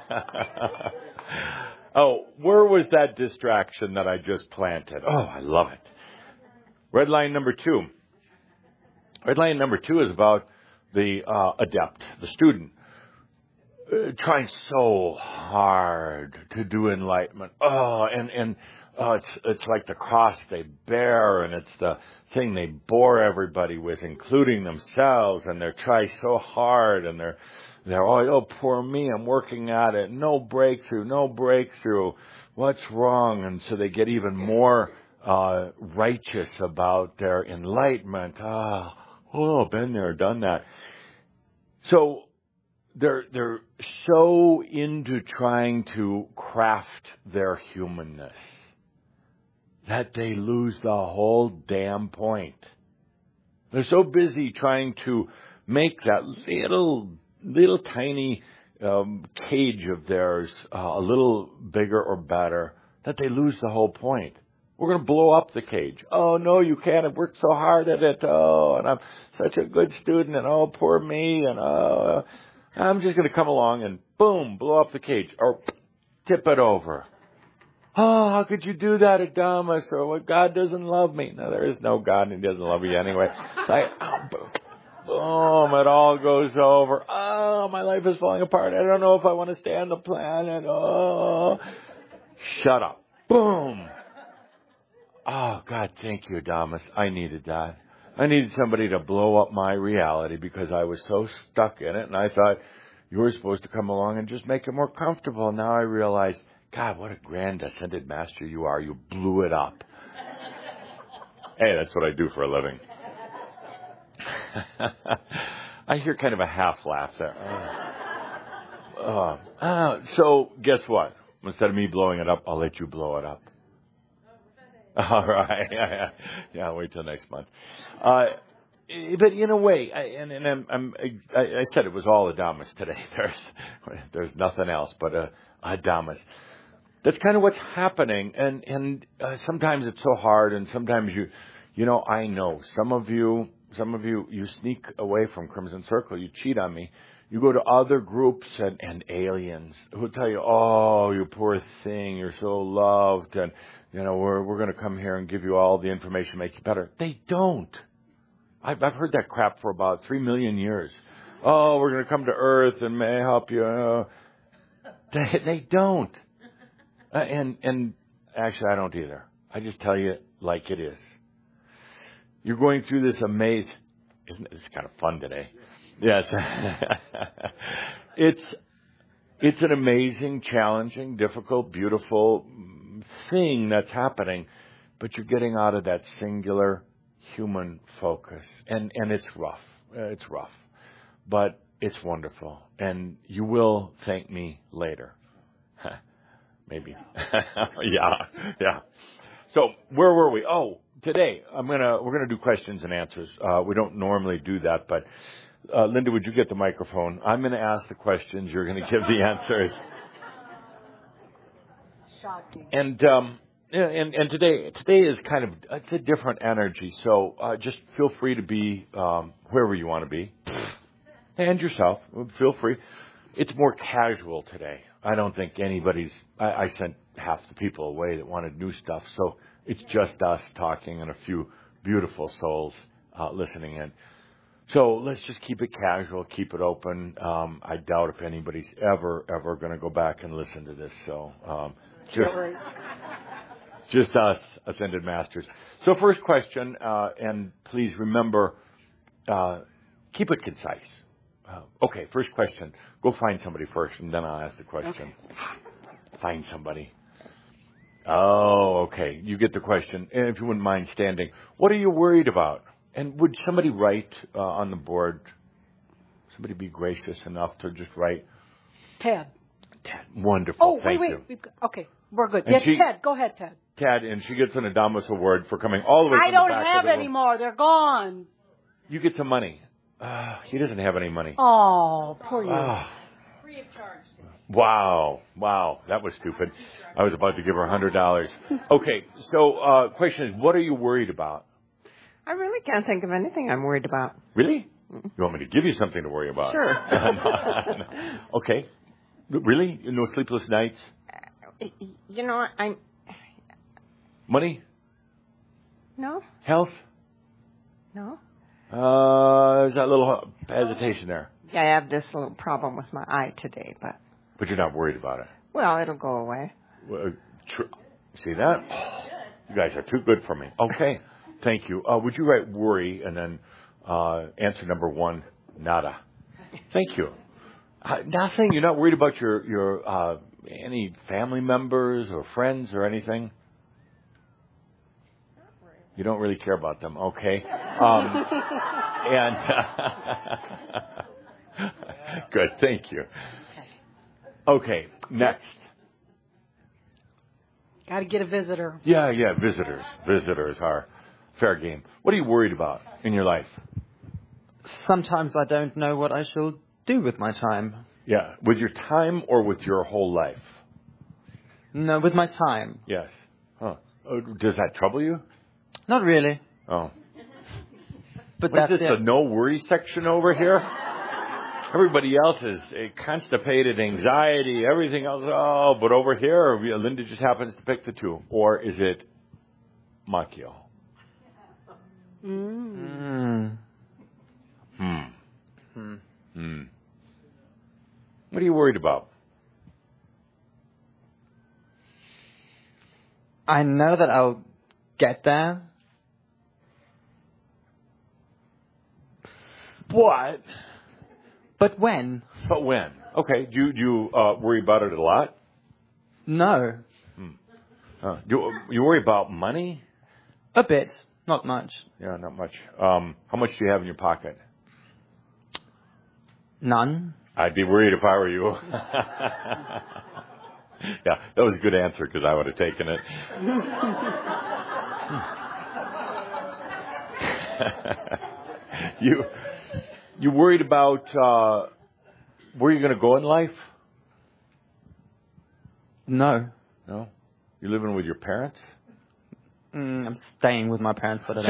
Speaker 3: Oh, where was that distraction that I just planted? Oh, I love it. Red line number two. Red line number two is about the uh, adept, the student, uh, trying so hard to do enlightenment. Oh, and, and oh, it's it's like the cross they bear, and it's the thing they bore everybody with, including themselves, and they're trying so hard, and they're they're oh, oh, poor me, I'm working at it, no breakthrough, no breakthrough, what's wrong? And so they get even more uh, righteous about their enlightenment. Ah. Oh, been there, done that. So they're they're so into trying to craft their humanness that they lose the whole damn point. They're so busy trying to make that little little tiny um, cage of theirs uh, a little bigger or better that they lose the whole point. We're going to blow up the cage. Oh, no, you can't. I've worked so hard at it. Oh, and I'm such a good student. And oh, poor me. And oh, I'm just going to come along and boom, blow up the cage or tip it over. Oh, how could you do that, Adamas? Or well, God doesn't love me. No, there is no God, and He doesn't love you anyway. It's like, oh, boom, it all goes over. Oh, my life is falling apart. I don't know if I want to stay on the planet. Oh, shut up. Boom. Oh, God, thank you, Adamas. I needed that. I needed somebody to blow up my reality because I was so stuck in it, and I thought you were supposed to come along and just make it more comfortable. Now I realize, God, what a grand ascended master you are. You blew it up. Hey, that's what I do for a living. I hear kind of a half laugh there. Uh, uh, uh, so guess what? Instead of me blowing it up, I'll let you blow it up. All right. Yeah, yeah, wait till next month. Uh, but in a way, I, and, and I'm, I'm, I, I said it was all Adamus today. There's, there's nothing else but a, Adamus. That's kind of what's happening. And, and uh, sometimes it's so hard. And sometimes you, you know, I know some of you, some of you, you sneak away from Crimson Circle. You cheat on me. You go to other groups and, and aliens who tell you, oh, you poor thing, you're so loved, and, you know, we're we're going to come here and give you all the information, make you better. They don't. I've, I've heard that crap for about three million years. Oh, we're going to come to Earth and may help you. Uh, they, they don't. Uh, and, and actually, I don't either. I just tell you like it is. You're going through this amaze. Isn't it? It's kind of fun today. Yes. it's it's an amazing, challenging, difficult, beautiful thing that's happening, but you're getting out of that singular human focus. And and it's rough. It's rough. But it's wonderful. And you will thank me later. Maybe. yeah. Yeah. So where were we? Oh, today I'm gonna we're gonna do questions and answers. Uh, we don't normally do that, but Uh, Linda, would you get the microphone? I'm going to ask the questions. You're going to give the answers.
Speaker 1: Shocking.
Speaker 3: And um, and and today today is kind of it's a different energy. So uh, just feel free to be um, wherever you want to be, and yourself. Feel free. It's more casual today. I don't think anybody's. I, I sent half the people away that wanted new stuff, so it's just us talking and a few beautiful souls uh, listening in. So let's just keep it casual, keep it open. Um, I doubt if anybody's ever, ever going to go back and listen to this. So um, just, just us, Ascended Masters. So first question, uh, and please remember, uh, keep it concise. Uh, okay, first question. Go find somebody first, and then I'll ask the question. Okay. Find somebody. Oh, okay. You get the question. And if you wouldn't mind standing, what are you worried about? And would somebody write uh, on the board, somebody be gracious enough to just write?
Speaker 1: Ted.
Speaker 3: Ted. Wonderful.
Speaker 1: Oh,
Speaker 3: Thank
Speaker 1: wait,
Speaker 3: you.
Speaker 1: wait. We've got, okay, we're good.
Speaker 3: And
Speaker 1: Yes,
Speaker 3: she,
Speaker 1: Ted. Go ahead, Ted.
Speaker 3: Ted, and she gets an Adamus Award for coming all the way
Speaker 1: I
Speaker 3: from
Speaker 1: don't
Speaker 3: the back
Speaker 1: have
Speaker 3: of the
Speaker 1: any
Speaker 3: room.
Speaker 1: more. They're gone.
Speaker 3: You get some money. Uh, he doesn't have any money.
Speaker 1: Oh, poor you.
Speaker 3: Oh.
Speaker 4: Free of charge.
Speaker 3: Wow. Wow. That was stupid. I was about to give her one hundred dollars. Okay, so uh, question is, what are you worried about?
Speaker 5: I really can't think of anything I'm worried about.
Speaker 3: Really? You want me to give you something to worry about?
Speaker 5: Sure.
Speaker 3: no, no. Okay. Really? No sleepless nights?
Speaker 5: Uh, you know, I'm...
Speaker 3: Money?
Speaker 5: No.
Speaker 3: Health?
Speaker 5: No.
Speaker 3: Uh, there's that little hesitation there.
Speaker 5: Yeah, I have this little problem with my eye today, but...
Speaker 3: But you're not worried about it?
Speaker 5: Well, it'll go away.
Speaker 3: Well, tr- see that? You guys are too good for me. Okay. Thank you. Uh, would you write worry and then uh, answer number one, nada. Thank you. Uh, nothing? You're not worried about your, your uh, any family members or friends or anything? You don't really care about them. Okay. Um, and good. Thank you. Okay. Next.
Speaker 1: Got to get a visitor.
Speaker 3: Yeah, yeah. Visitors. Visitors are fair game. What are you worried about in your life?
Speaker 6: Sometimes I don't know what I shall do with my time.
Speaker 3: Yeah. With your time or with your whole life?
Speaker 6: No, with my time.
Speaker 3: Yes. Huh. Oh, does that trouble you?
Speaker 6: Not really.
Speaker 3: Oh.
Speaker 6: But
Speaker 3: What's
Speaker 6: that's
Speaker 3: this,
Speaker 6: it.
Speaker 3: the no worry section over here? Everybody else is uh, constipated, anxiety, everything else. Oh, but over here, Linda just happens to pick the two. Or is it Macchio?
Speaker 1: Mm.
Speaker 6: Mm.
Speaker 3: Hmm.
Speaker 6: Hmm.
Speaker 3: Hmm. What are you worried about?
Speaker 6: I know that I'll get there.
Speaker 3: But,
Speaker 6: But when?
Speaker 3: but when? Okay, do you, do you uh, worry about it a lot?
Speaker 6: No.
Speaker 3: Uh, do you, you worry about money?
Speaker 6: A bit. Not much.
Speaker 3: Yeah, not much. Um, how much do you have in your pocket?
Speaker 6: None.
Speaker 3: I'd be worried if I were you. Yeah, that was a good answer because I would have taken it. you, you worried about uh, where you're going to go in life?
Speaker 6: No.
Speaker 3: No? You living with your parents?
Speaker 6: Mm, I'm staying with my parents, but I don't.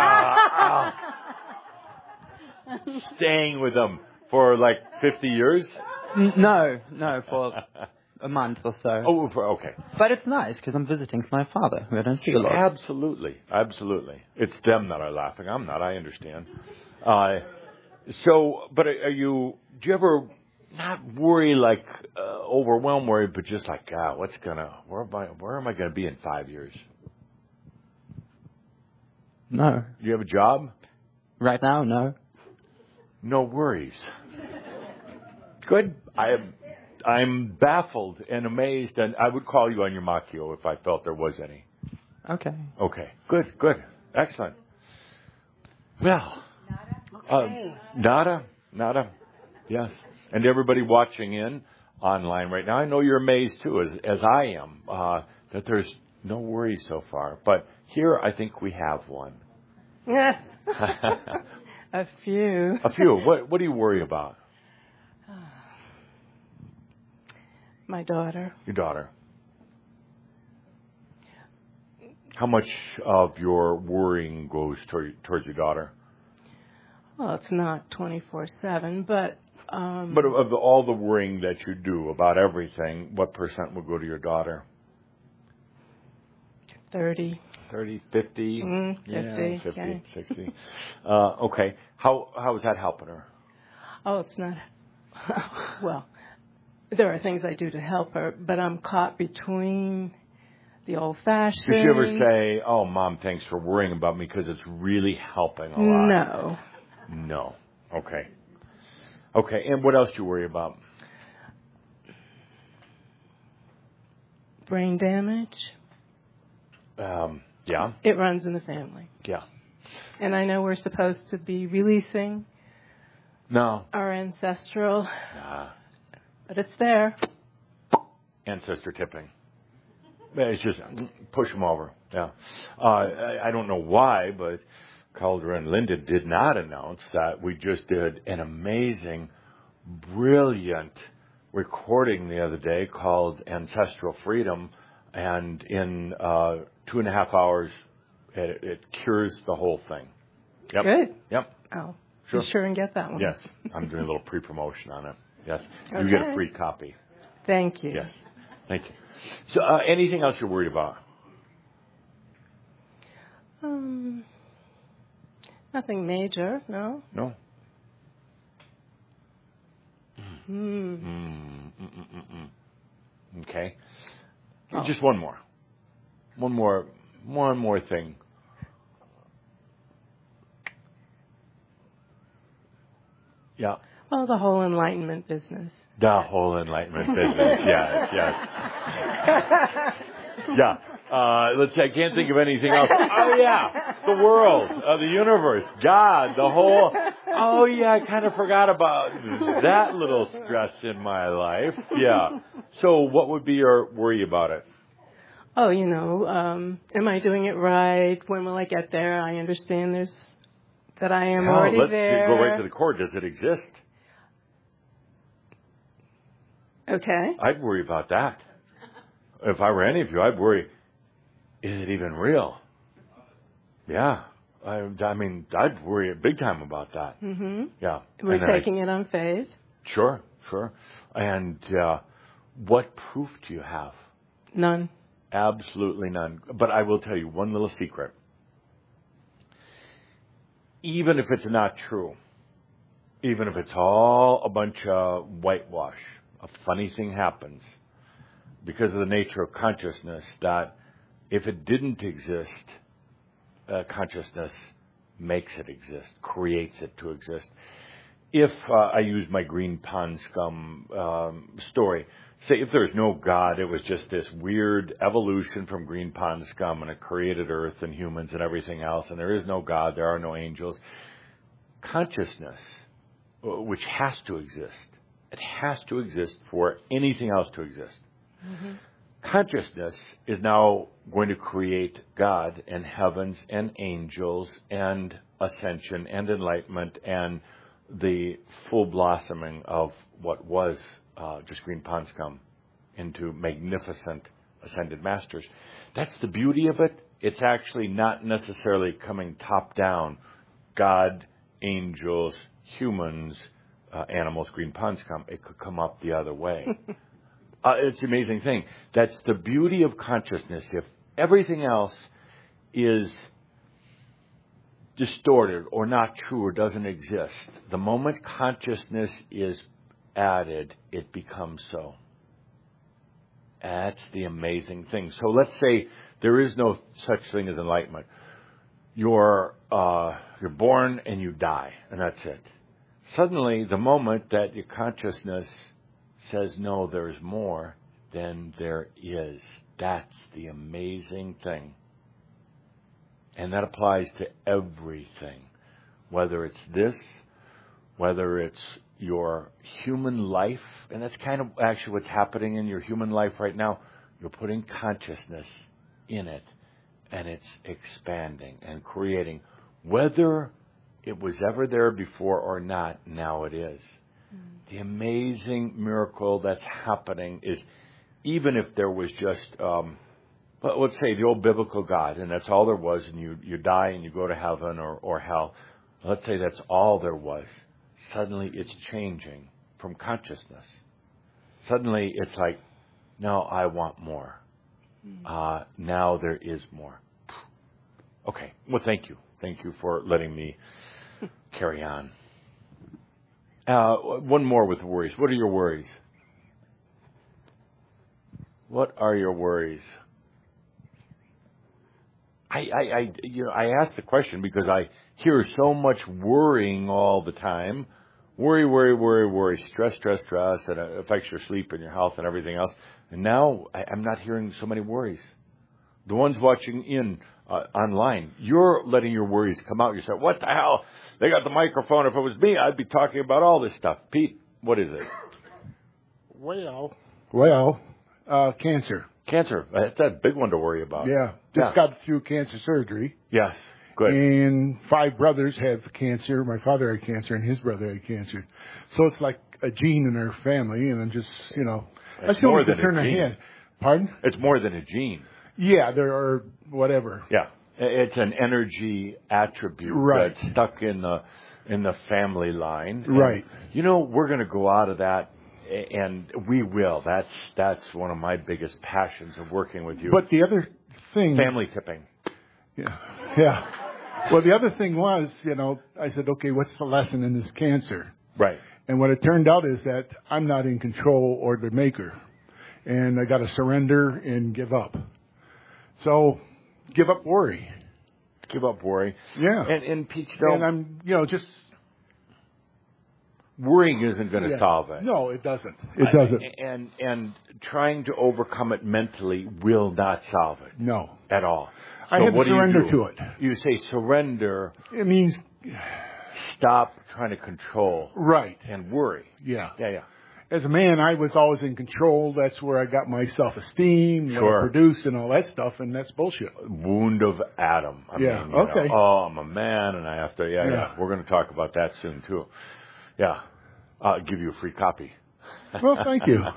Speaker 3: Ah! Staying with them for like fifty years?
Speaker 6: N- No, no, for a month or so.
Speaker 3: Oh, for, okay.
Speaker 6: But it's nice because I'm visiting my father, who I don't see a lot.
Speaker 3: Absolutely, absolutely. It's them that are laughing. I'm not. I understand. Uh, so, but are you? Do you ever not worry like uh, overwhelmed worry, but just like, God, what's gonna? Where am I? Where am I gonna be in five years?
Speaker 6: No.
Speaker 3: Do you have a job?
Speaker 6: Right now, no.
Speaker 3: No worries. Good. I am. I'm baffled and amazed, and I would call you on your Machio if I felt there was any.
Speaker 6: Okay.
Speaker 3: Okay. Good. Good. Excellent. Well.
Speaker 1: Okay.
Speaker 3: Uh, nada. Nada. Yes. And everybody watching in online right now, I know you're amazed too, as as I am, uh, that there's no worries so far. But here, I think we have one.
Speaker 5: A few.
Speaker 3: A few. What What do you worry about?
Speaker 5: My daughter.
Speaker 3: Your daughter. How much of your worrying goes toward, towards your daughter?
Speaker 5: Well, it's not twenty-four seven, but... Um,
Speaker 3: But of, of the, all the worrying that you do about everything, what percent will go to your daughter?
Speaker 5: thirty.
Speaker 3: thirty, fifty?
Speaker 5: Mm, fifty,
Speaker 3: Yeah, fifty,
Speaker 5: okay.
Speaker 3: sixty. Uh, okay. How How is that helping her?
Speaker 5: Oh, it's not... well, there are things I do to help her, but I'm caught between the old-fashioned...
Speaker 3: Did she ever say, oh, Mom, thanks for worrying about me because it's really helping a lot?
Speaker 5: No.
Speaker 3: No. Okay. Okay, and what else do you worry about?
Speaker 5: Brain damage.
Speaker 3: Um, yeah,
Speaker 5: It runs in the family.
Speaker 3: yeah.
Speaker 5: And I know we're supposed to be releasing
Speaker 3: No.
Speaker 5: our ancestral,
Speaker 3: Nah.
Speaker 5: but it's there.
Speaker 3: Ancestor tipping. It's just push them over. Yeah. Uh, I, I don't know why, but Calder and Linda did not announce that we just did an amazing, brilliant recording the other day called Ancestral Freedom, and in uh, two and a half hours, it, it cures the whole thing. Yep.
Speaker 5: Good.
Speaker 3: Yep.
Speaker 5: Oh,
Speaker 3: Sure.
Speaker 5: be sure and get that one.
Speaker 3: Yes. I'm doing a little pre-promotion on it. Yes. You
Speaker 5: Okay.
Speaker 3: get a free copy.
Speaker 5: Thank you.
Speaker 3: Yes. Thank you. So, uh, anything else you're worried about?
Speaker 5: Um, nothing major, no.
Speaker 3: No?
Speaker 5: Hmm.
Speaker 3: Mm, mm, mm, mm, mm. Okay.
Speaker 5: Oh.
Speaker 3: Just one more. One more. One more thing. Yeah.
Speaker 5: Oh, the whole enlightenment business.
Speaker 3: The whole enlightenment business. Yes, yes. Yeah. Uh, let's see, I can't think of anything else. Oh, yeah. The world, uh, the universe, God, the whole. Oh, yeah, I kind of forgot about that little stress in my life. Yeah. So what would be your worry about it?
Speaker 5: Oh, you know, um, am I doing it right? When will I get there? I understand there's that I am
Speaker 3: Hell,
Speaker 5: already
Speaker 3: let's
Speaker 5: there.
Speaker 3: go right to the core. Does it exist?
Speaker 5: Okay.
Speaker 3: I'd worry about that. If I were any of you, I'd worry, is it even real? Yeah. I, I mean, I'd worry big time about that.
Speaker 5: Mm-hmm.
Speaker 3: Yeah.
Speaker 5: We're
Speaker 3: And then I-
Speaker 5: taking it on faith.
Speaker 3: Sure, sure. And uh, what proof do you have?
Speaker 5: None.
Speaker 3: Absolutely none. But I will tell you one little secret. Even if it's not true, even if it's all a bunch of whitewash, a funny thing happens because of the nature of consciousness that if it didn't exist, uh, consciousness makes it exist, creates it to exist. if uh, I use my green pond scum um, story, say if there's no God, it was just this weird evolution from green pond scum and it created Earth and humans and everything else, and there is no God, there are no angels. Consciousness, which has to exist, it has to exist for anything else to exist. Mm-hmm. Consciousness is now going to create God and heavens and angels and ascension and enlightenment and the full blossoming of what was uh, just green pond scum into magnificent ascended masters. That's the beauty of it. It's actually not necessarily coming top down. God, angels, humans, uh, animals, green pond scum. It could come up the other way. Uh, it's an amazing thing. That's the beauty of consciousness. If everything else is distorted or not true or doesn't exist, the moment consciousness is added, it becomes so. That's the amazing thing. So let's say there is no such thing as enlightenment. You're uh, you're born and you die, and that's it. Suddenly, the moment that your consciousness says, no, there's more, then there is. That's the amazing thing. And that applies to everything. Whether it's this, whether it's your human life, and that's kind of actually what's happening in your human life right now. You're putting consciousness in it, and it's expanding and creating. Whether it was ever there before or not, now it is. The amazing miracle that's happening is, even if there was just, um, let's say the old biblical God, and that's all there was, and you, you die and you go to heaven or, or hell. Let's say that's all there was. Suddenly it's changing from consciousness. Suddenly it's like, no, I want more. Uh, now there is more. Okay. Well, thank you. Thank you for letting me carry on. Uh, one more with worries. What are your worries? What are your worries? I, I, I, you know, I ask the question because I hear so much worrying all the time. Worry, worry, worry, worry. Stress, stress, stress. And it affects your sleep and your health and everything else. And now I, I'm not hearing so many worries. The ones watching in uh, online, you're letting your worries come out. You say, what the hell? They got the microphone. If it was me, I'd be talking about all this stuff. Pete, what is it?
Speaker 7: Well, well, uh, cancer.
Speaker 3: Cancer. That's a big one to worry about.
Speaker 7: Yeah. Just
Speaker 3: Yeah.
Speaker 7: got through cancer surgery.
Speaker 3: Yes. Good.
Speaker 7: And five brothers have cancer. My father had cancer and his brother had cancer. So it's like a gene in our family. And I'm just, you know,
Speaker 3: It's
Speaker 7: I still
Speaker 3: more
Speaker 7: need to
Speaker 3: than
Speaker 7: turn
Speaker 3: a gene.
Speaker 7: ahead. Pardon?
Speaker 3: It's more than a gene.
Speaker 7: Yeah, there are whatever.
Speaker 3: Yeah. It's an energy attribute
Speaker 7: Right.
Speaker 3: that's stuck in the in the family line. And,
Speaker 7: Right.
Speaker 3: you know, we're going to go out of that, and we will. That's that's one of my biggest passions of working with you.
Speaker 7: But the other thing.
Speaker 3: Family tipping.
Speaker 7: Yeah. Yeah. Well, the other thing was, you know, I said, okay, what's the lesson in this cancer?
Speaker 3: Right.
Speaker 7: And what it turned out is that I'm not in control or the maker. And I got to surrender and give up. So, give up worry.
Speaker 3: Give up worry.
Speaker 7: Yeah.
Speaker 3: And, and Pete, you know,
Speaker 7: And I'm, you know, just...
Speaker 3: worrying isn't going to
Speaker 7: yeah.
Speaker 3: solve it.
Speaker 7: No, it doesn't. It doesn't.
Speaker 3: I, and and trying to overcome it mentally will not solve it.
Speaker 7: No.
Speaker 3: At all.
Speaker 7: I
Speaker 3: So
Speaker 7: had to
Speaker 3: what do you
Speaker 7: surrender
Speaker 3: do?
Speaker 7: to it.
Speaker 3: You say surrender.
Speaker 7: It means...
Speaker 3: Stop trying to control.
Speaker 7: Right.
Speaker 3: And worry.
Speaker 7: Yeah.
Speaker 3: Yeah, yeah.
Speaker 7: As a man, I was always in control. That's where I got my self-esteem, what
Speaker 3: Sure.
Speaker 7: I produced and all that stuff, and that's bullshit.
Speaker 3: Wound of Adam. I
Speaker 7: Yeah,
Speaker 3: mean, you
Speaker 7: okay.
Speaker 3: know, oh, I'm a man, and I have to, yeah, yeah.
Speaker 7: Yeah.
Speaker 3: We're going to talk about that soon, too. Yeah. I'll give you a free copy.
Speaker 7: Well, thank you.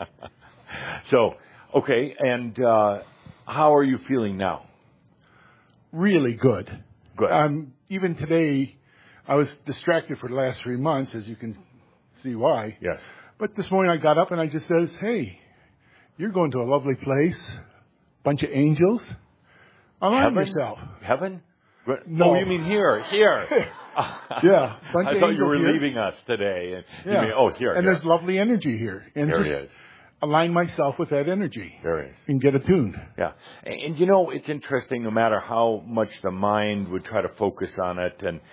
Speaker 3: So, okay, and uh, how are you feeling now?
Speaker 7: Really good.
Speaker 3: Good.
Speaker 7: Um, even today, I was distracted for the last three months, as you can see why.
Speaker 3: Yes.
Speaker 7: But this morning I got up and I just says, hey, you're going to a lovely place, bunch of angels. Align
Speaker 3: Heaven?
Speaker 7: yourself.
Speaker 3: Heaven? Good.
Speaker 7: No.
Speaker 3: Oh, you mean here? Here.
Speaker 7: Yeah, bunch
Speaker 3: I
Speaker 7: of
Speaker 3: thought you
Speaker 7: angels
Speaker 3: were
Speaker 7: here.
Speaker 3: leaving us today. And
Speaker 7: Yeah.
Speaker 3: You mean, oh, here.
Speaker 7: And
Speaker 3: here.
Speaker 7: there's lovely energy here. And
Speaker 3: There
Speaker 7: just
Speaker 3: it is.
Speaker 7: align myself with that energy.
Speaker 3: There it is.
Speaker 7: And get attuned.
Speaker 3: Yeah. And, and you know, it's interesting, no matter how much the mind would try to focus on it and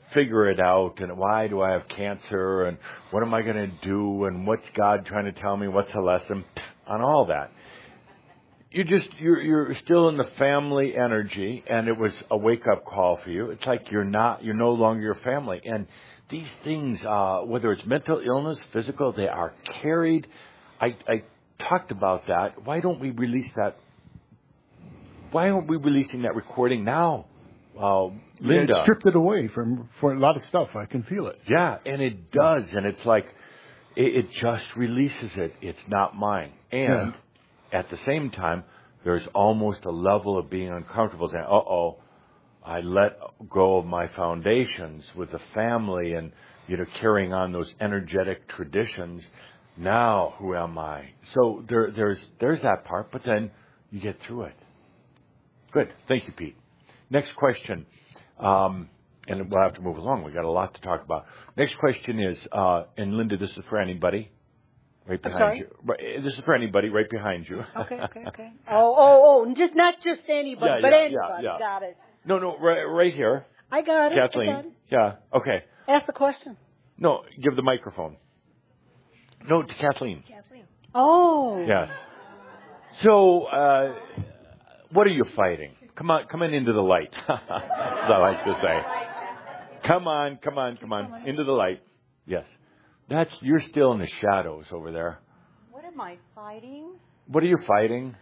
Speaker 3: figure it out, and why do I have cancer, and what am I going to do, and what's God trying to tell me, what's the lesson, on all that. You just, you're, you're still in the family energy, and it was a wake-up call for you. It's like you're not, you're no longer your family. And these things, uh, whether it's mental illness, physical, they are carried. I, I talked about that. Why don't we release that? Why aren't we releasing that recording now? Uh, Linda.
Speaker 7: Yeah, it stripped it away from for a lot of stuff. I can feel it.
Speaker 3: Yeah, and it does. And it's like, it, it just releases it. It's not mine. And yeah. at the same time, there's almost a level of being uncomfortable, saying, uh-oh, I let go of my foundations with the family and, you know, carrying on those energetic traditions. Now, who am I? So there, there's, there's that part, but then you get through it. Good. Thank you, Pete. Next question. Um, and we'll have to move along. We've got a lot to talk about. Next question is, uh, and Linda, this is for anybody. Right behind
Speaker 1: sorry?
Speaker 3: you. Right, this is for anybody right behind you.
Speaker 1: Okay, okay, okay. Oh, oh, oh, just not just anybody,
Speaker 3: Yeah,
Speaker 1: but
Speaker 3: yeah,
Speaker 1: anybody.
Speaker 3: yeah, yeah.
Speaker 1: Got it.
Speaker 3: No, no, right, right here.
Speaker 1: I got it.
Speaker 3: Kathleen.
Speaker 1: I got it.
Speaker 3: Yeah, okay.
Speaker 1: Ask the question.
Speaker 3: No, give the microphone. No, to Kathleen.
Speaker 1: Kathleen. Oh.
Speaker 3: Yes. So, uh, what are you fighting? Come on, come on into the light. As I like to say. Come on, come on, come on. Into the light. Yes. That's, you're still in the shadows over there.
Speaker 1: What am I fighting?
Speaker 3: What are you fighting?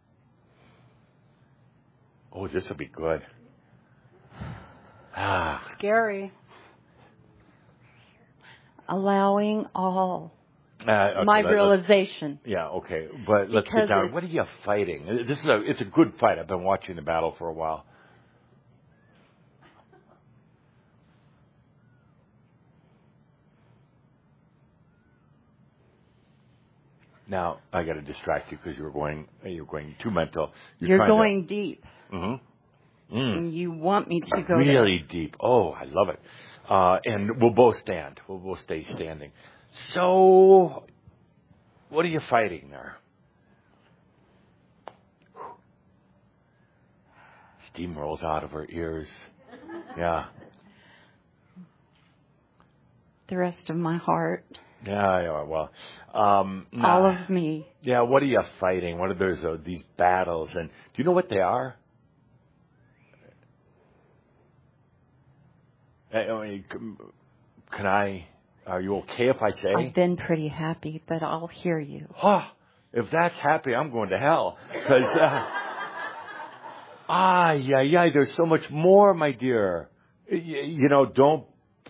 Speaker 3: Oh, this will be good. Ah.
Speaker 1: Scary. Allowing all.
Speaker 3: Uh, okay,
Speaker 1: my
Speaker 3: let,
Speaker 1: realization.
Speaker 3: Yeah, okay. But let's
Speaker 1: Because
Speaker 3: get down. What are you fighting? This is a, it's a good fight. I've been watching the battle for a while. Now, I got to distract you because you're going, you're going too mental.
Speaker 8: You're, you're going to, deep.
Speaker 3: Mm-hmm. Mm.
Speaker 8: And you want me to go
Speaker 3: really
Speaker 8: there.
Speaker 3: deep. Oh, I love it. Uh, and we'll both stand. We'll both stay standing. So, what are you fighting there? Steam rolls out of her ears. Yeah.
Speaker 8: The rest of my heart.
Speaker 3: Yeah, yeah, well, um,
Speaker 8: all nah. of me.
Speaker 3: Yeah, what are you fighting? What are those uh, these battles? And do you know what they are? I mean, can I? Are you okay if I say?
Speaker 8: I've been pretty happy, but I'll hear you.
Speaker 3: Oh, if that's happy, I'm going to hell. Because uh, ah, yeah, yeah. There's so much more, my dear. You, you know, don't.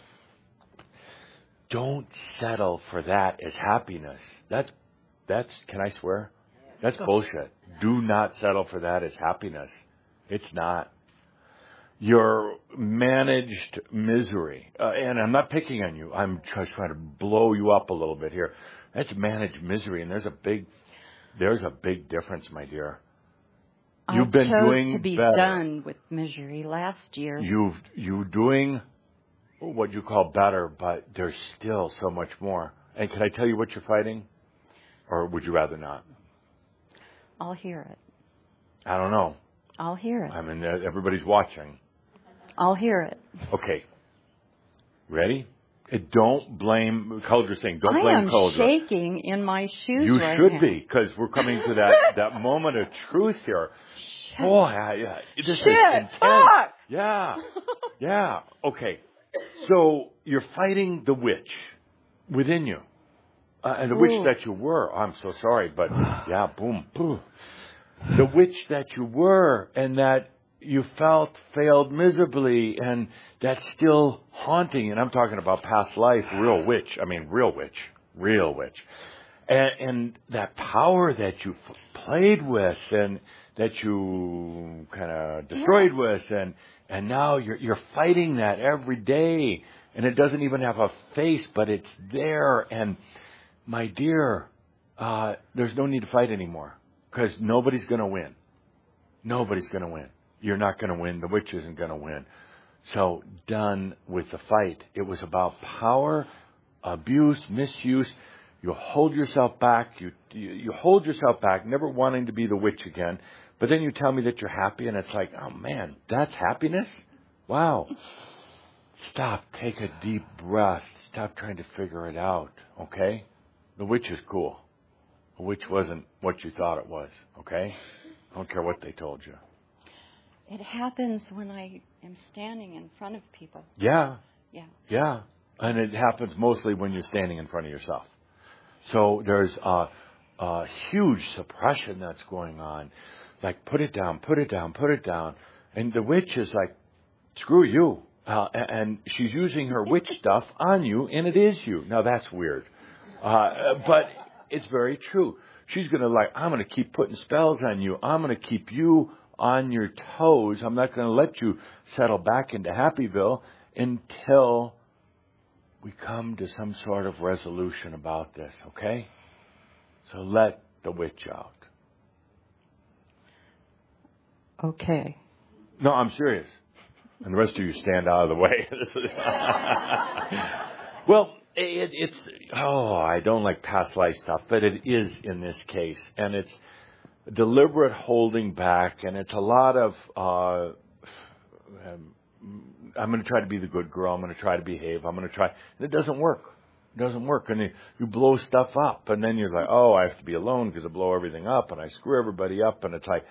Speaker 3: Don't settle for that as happiness. That's, that's, can I swear? That's bullshit. Do not settle for that as happiness. It's not. Your managed misery, uh, and I'm not picking on you. I'm just trying to blow you up a little bit here. That's managed misery, and there's a big, there's a big difference, my dear. You've
Speaker 8: I
Speaker 3: been
Speaker 8: chose
Speaker 3: doing
Speaker 8: to be
Speaker 3: better.
Speaker 8: done with misery last year.
Speaker 3: You've, you doing what you call better, but there's still so much more. And can I tell you what you're fighting? Or would you rather not?
Speaker 8: I'll hear it.
Speaker 3: I don't know.
Speaker 8: I'll hear it.
Speaker 3: I mean, everybody's watching.
Speaker 8: I'll hear it.
Speaker 3: Okay. Ready? And don't blame, Culdra's saying, don't blame Culdra.
Speaker 8: I am shaking in my shoes
Speaker 3: You
Speaker 8: right
Speaker 3: should
Speaker 8: now.
Speaker 3: be, because we're coming to that, that moment of truth here.
Speaker 8: Shit.
Speaker 3: Boy, I, yeah, this
Speaker 1: Shit.
Speaker 3: is intense.
Speaker 1: Fuck.
Speaker 3: Yeah. Yeah. Okay. So you're fighting the witch within you. Uh, and the
Speaker 8: Ooh.
Speaker 3: witch that you were. I'm so sorry, but yeah, boom, boom. The witch that you were and that you felt failed miserably and that's still haunting. And I'm talking about past life, real witch. I mean, real witch, real witch. And, and that power that you f- played with and that you kind of destroyed yeah. with and And now you're you're fighting that every day, and it doesn't even have a face, but it's there. And my dear, uh, there's no need to fight anymore because nobody's going to win. Nobody's going to win. You're not going to win. The witch isn't going to win. So done with the fight. It was about power, abuse, misuse. You hold yourself back. You you, you hold yourself back, never wanting to be the witch again. But then you tell me that you're happy, and it's like, oh, man, that's happiness? Wow. stop, take a deep breath, stop trying to figure it out, okay? The witch is cool. The witch wasn't what you thought it was, okay? I don't care what they told you.
Speaker 8: It happens when I am standing in front of people.
Speaker 3: Yeah.
Speaker 8: Yeah.
Speaker 3: Yeah. And it happens mostly when you're standing in front of yourself. So there's a, a huge suppression that's going on. Like, put it down, put it down, put it down. And the witch is like, screw you. Uh, and she's using her witch stuff on you, and it is you. Now, that's weird. Uh, but it's very true. She's going to like, I'm going to keep putting spells on you. I'm going to keep you on your toes. I'm not going to let you settle back into Happyville until we come to some sort of resolution about this, okay? So let the witch out.
Speaker 8: Okay.
Speaker 3: No, I'm serious. And the rest of you stand out of the way. Well, it, it's, oh, I don't like past life stuff, but it is in this case. And it's deliberate holding back, and it's a lot of, uh, um, I'm going to try to be the good girl. I'm going to try to behave. I'm going to try. And it doesn't work. It doesn't work. And you, you blow stuff up. And then you're like, oh, I have to be alone because I blow everything up and I screw everybody up. And it's like,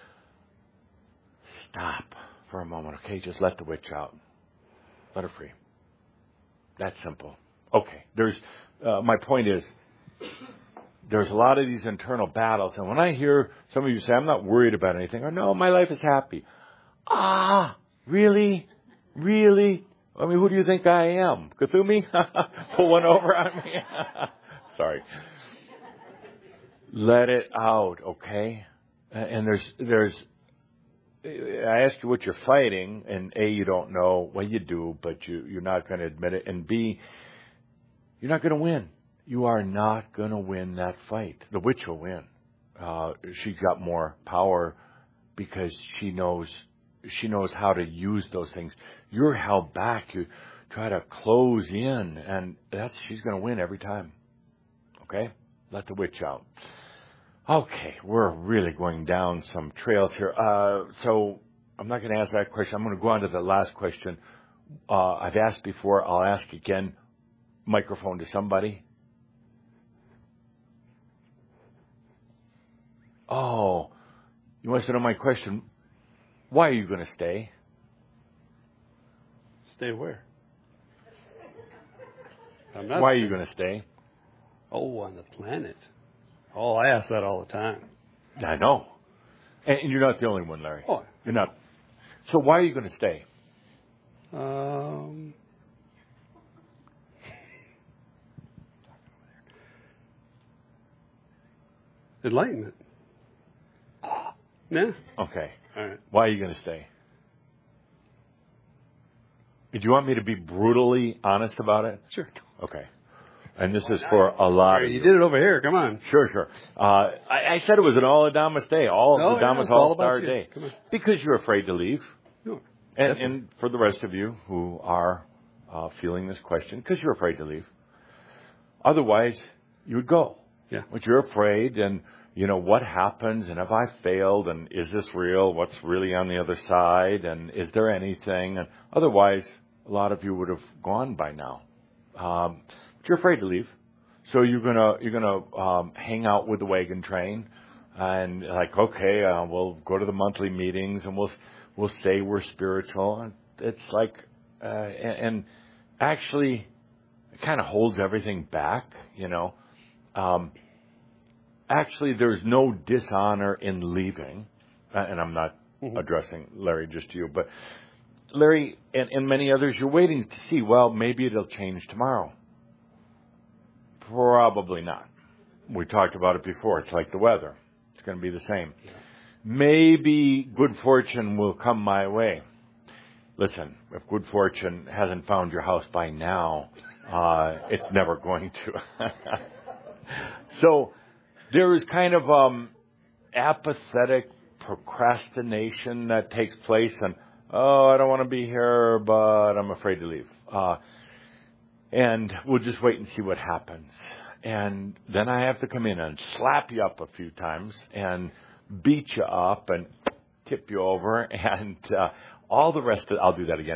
Speaker 3: stop for a moment. Okay, just let the witch out. Let her free. That's simple. Okay, there's, uh, my point is, there's a lot of these internal battles. And when I hear some of you say, I'm not worried about anything, or no, my life is happy. Ah, really? Really? I mean, who do you think I am? Cthulhu? Pull one over on me? Sorry. Let it out, okay? And there's, there's, I ask you what you're fighting, and A, you don't know. Well, you do, but you, you're not going to admit it. And B, you're not going to win. You are not going to win that fight. The witch will win. Uh, she's got more power because she knows she knows how to use those things. You're held back. You try to close in, and that's she's going to win every time. Okay? Let the witch out. Okay, we're really going down some trails here. Uh, so I'm not going to answer that question. I'm going to go on to the last question. Uh, I've asked before. I'll ask again. Microphone to somebody. Oh, you want to know my question? Why are you going to stay?
Speaker 9: Stay where? I'm not
Speaker 3: Why are you going to stay?
Speaker 9: Oh, on the planet. Oh, I ask that all the time.
Speaker 3: I know. And you're not the only one, Larry.
Speaker 9: Oh.
Speaker 3: You're not. So why are you going to stay?
Speaker 9: Um, enlightenment. Yeah.
Speaker 3: Okay.
Speaker 9: All right.
Speaker 3: Why are you going to stay? Did you want me to be brutally honest about it?
Speaker 9: Sure.
Speaker 3: Okay. And this is for a lot
Speaker 9: Right,
Speaker 3: of
Speaker 9: you
Speaker 3: you.
Speaker 9: did it over here. Come on.
Speaker 3: Sure, sure. Uh, I, I said it was an all Adamus day, all
Speaker 9: Oh, yeah,
Speaker 3: Adamus
Speaker 9: it's all
Speaker 3: All-Star
Speaker 9: about you.
Speaker 3: day.
Speaker 9: Come on.
Speaker 3: Because you're afraid to leave.
Speaker 9: Sure.
Speaker 3: And, and for the rest of you who are uh, feeling this question, because you're afraid to leave. Otherwise, you would go.
Speaker 9: Yeah.
Speaker 3: But you're afraid, and, you know, what happens, and have I failed, and is this real? What's really on the other side, and is there anything? And otherwise, a lot of you would have gone by now. Um, but you're afraid to leave. So you're gonna you're gonna um, hang out with the wagon train, and like, okay, uh, we'll go to the monthly meetings, and we'll we'll say we're spiritual. It's like, uh, and, and actually, it kind of holds everything back, you know. Um, actually, there's no dishonor in leaving, uh, and I'm not mm-hmm. addressing Larry just to you, but Larry and, and many others, you're waiting to see. Well, maybe it'll change tomorrow. Probably not. We talked about it before. It's like the weather. It's going to be the same. Yeah. Maybe good fortune will come my way. Listen, if good fortune hasn't found your house by now, uh, it's never going to. So there is kind of um, apathetic procrastination that takes place, and, oh, I don't want to be here, but I'm afraid to leave. Uh, And we'll just wait and see what happens. And then I have to come in and slap you up a few times and beat you up and tip you over and uh, all the rest of it. I'll do that again.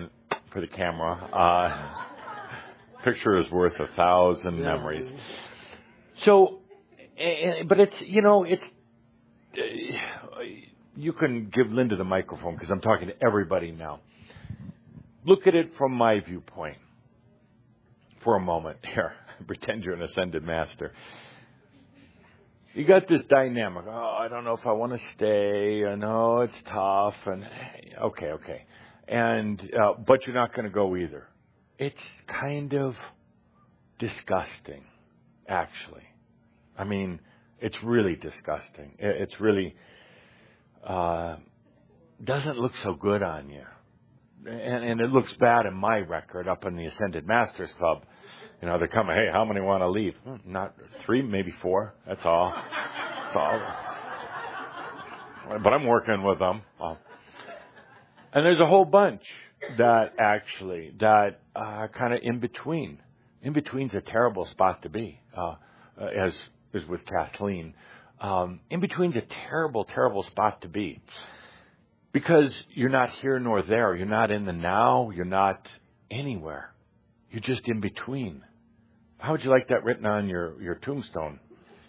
Speaker 3: for the camera. Uh, picture is worth a thousand memories. So, but it's, you know, it's, uh, you can give Linda the microphone because I'm talking to everybody now. Look at it from my viewpoint for a moment here. Pretend you're an ascended master. You got this dynamic. Oh, I don't know if I want to stay. I know it's tough. And okay, okay. And, uh, but you're not going to go either. It's kind of disgusting, actually. I mean, it's really disgusting. It's really, uh, doesn't look so good on you. And, and it looks bad in my record up in the Ascended Masters Club. You know, they're coming, hey, how many want to leave? Not three, maybe four. That's all. That's all. But I'm working with them. Uh, and there's a whole bunch that actually, that uh, kind of in between. In between's a terrible spot to be, uh, as is with Kathleen. Um, in between's a terrible, terrible spot to be. Because you're not here nor there. You're not in the now. You're not anywhere. You're just in between. How would you like that written on your, your tombstone?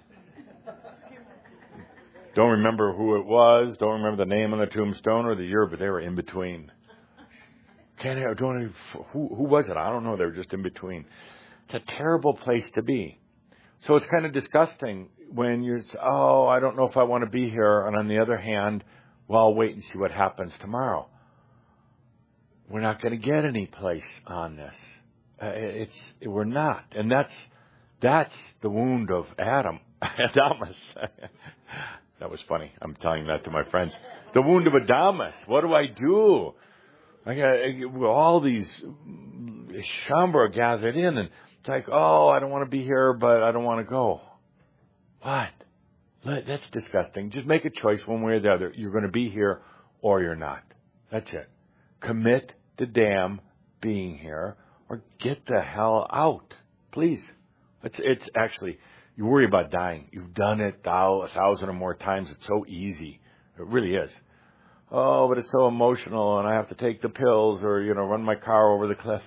Speaker 3: Don't remember who it was. Don't remember the name on the tombstone or the year, but they were in between. Can't I don't even, who who was it? I don't know. They were just in between. It's a terrible place to be. So it's kind of disgusting when you're, oh, I don't know if I want to be here. And on the other hand, well, I'll wait and see what happens tomorrow. We're not going to get any place on this. Uh, it's we're not, and that's that's the wound of Adam, Adamus. That was funny. I'm telling that to my friends. The wound of Adamus. What do I do? I got all these Shambra gathered in, and it's like, oh, I don't want to be here, but I don't want to go. What? That's disgusting. Just make a choice one way or the other. You're going to be here or you're not. That's it. Commit to damn being here. Or get the hell out, please. It's it's actually, you worry about dying. You've done it a thousand or more times. It's so easy. It really is. Oh, but it's so emotional, and I have to take the pills or, you know, run my car over the cliff.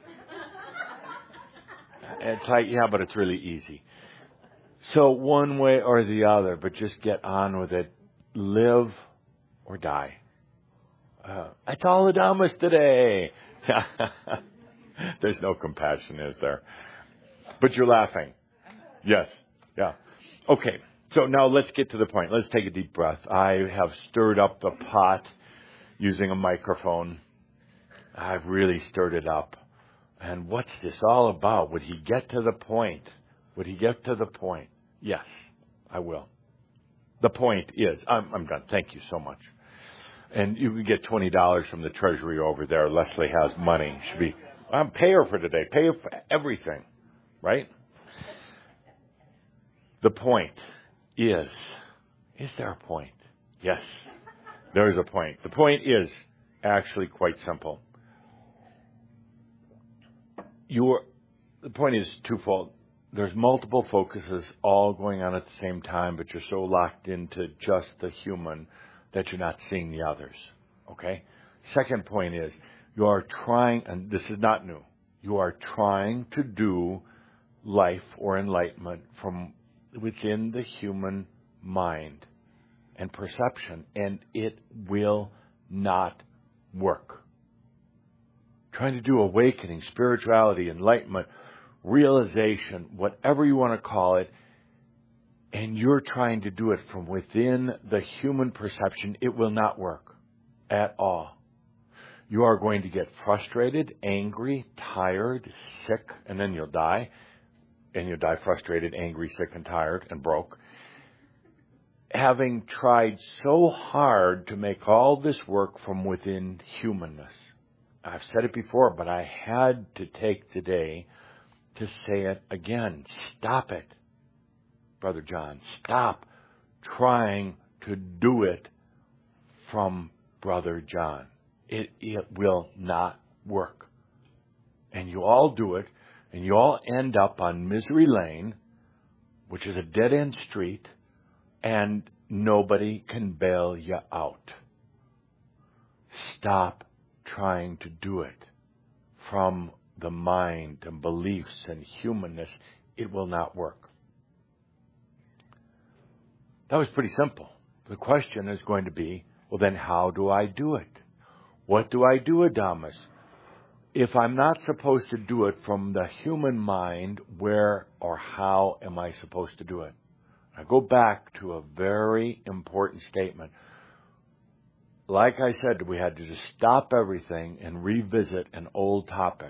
Speaker 3: It's like, yeah, but it's really easy. So one way or the other, but just get on with it. Live or die. Uh, that's all Adamus today. There's no compassion, is there? But you're laughing. Yes. Yeah. Okay. So now let's get to the point. Let's take a deep breath. I have stirred up the pot using a microphone. I've really stirred it up. And what's this all about? Would he get to the point? Would he get to the point? Yes, I will. The point is, I'm, I'm done. Thank you so much. And you can get twenty dollars from the treasury over there. Leslie has money. Should be, I'm pay her for today. Pay her for everything. Right? The point is, is there a point? Yes, there is a point. The point is actually quite simple. You're, the point is twofold. There's multiple focuses all going on at the same time, but you're so locked into just the human that you're not seeing the others. Okay? Second point is, you are trying, and this is not new, you are trying to do life or enlightenment from within the human mind and perception, and it will not work. Trying to do awakening, spirituality, enlightenment, realization, whatever you want to call it, and you're trying to do it from within the human perception, it will not work at all. You are going to get frustrated, angry, tired, sick, and then you'll die. And you'll die frustrated, angry, sick, and tired, and broke. Having tried so hard to make all this work from within humanness. I've said it before, but I had to take today to say it again. Stop it, Brother John. Stop trying to do it from Brother John. It, it will not work. And you all do it, and you all end up on Misery Lane, which is a dead-end street, and nobody can bail you out. Stop trying to do it. from the mind and beliefs and humanness, it will not work. That was pretty simple. The question is going to be, well, then how do I do it? What do I do, Adamus? If I'm not supposed to do it from the human mind, where or how am I supposed to do it? I go back to a very important statement. Like I said, we had to just stop everything and revisit an old topic.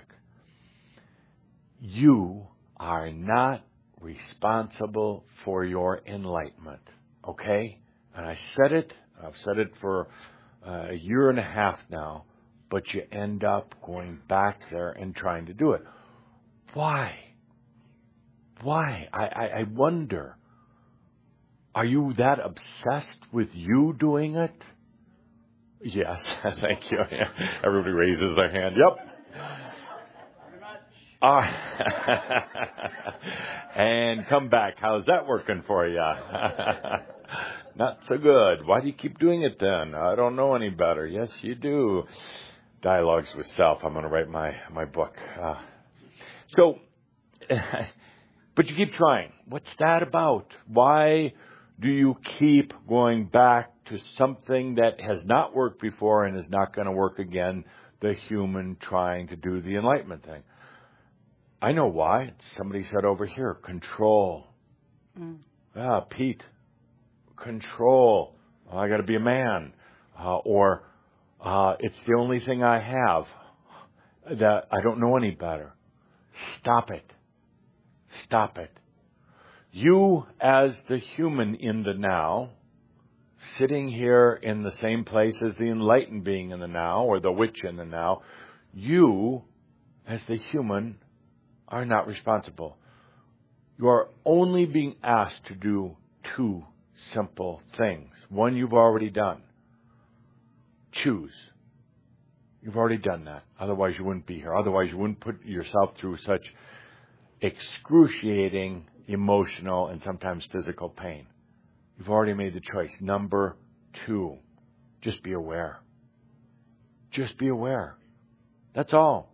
Speaker 3: You are not responsible for your enlightenment, okay? And I said it, I've said it for uh, a year and a half now, but you end up going back there and trying to do it. Why? Why? I, I, I wonder. Are you that obsessed with you doing it? Yes, thank you. Everybody raises their hand. Yep. Uh, and come back. How's that working for you? Not so good. Why do you keep doing it then? I don't know any better. Yes, you do. Dialogues with Self. I'm going to write my, my book. Uh, so, but you keep trying. What's that about? Why do you keep going back to something that has not worked before and is not going to work again? The human trying to do the enlightenment thing. I know why. Somebody said over here, control. Mm. Ah, Pete, control. Oh, I got to be a man. Uh, or uh, it's the only thing I have. That I don't know any better. Stop it. Stop it. You, as the human in the now, sitting here in the same place as the enlightened being in the now, or the witch in the now, you, as the human, are not responsible. You are only being asked to do two simple things. One you've already done. Choose. You've already done that. Otherwise you wouldn't be here. Otherwise you wouldn't put yourself through such excruciating emotional and sometimes physical pain. You've already made the choice. Number two, just be aware. Just be aware. That's all.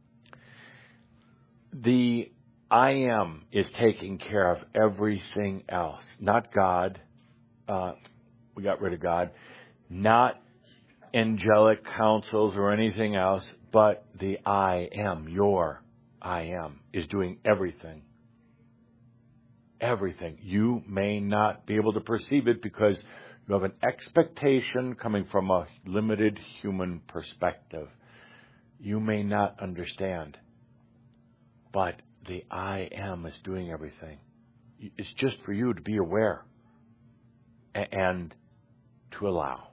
Speaker 3: The I am is taking care of everything else. Not God. Uh, we got rid of God. Not angelic counsels or anything else, but the I am, your I am, is doing everything. Everything. You may not be able to perceive it because you have an expectation coming from a limited human perspective. You may not understand. But the I am is doing everything. It's just for you to be aware and to allow.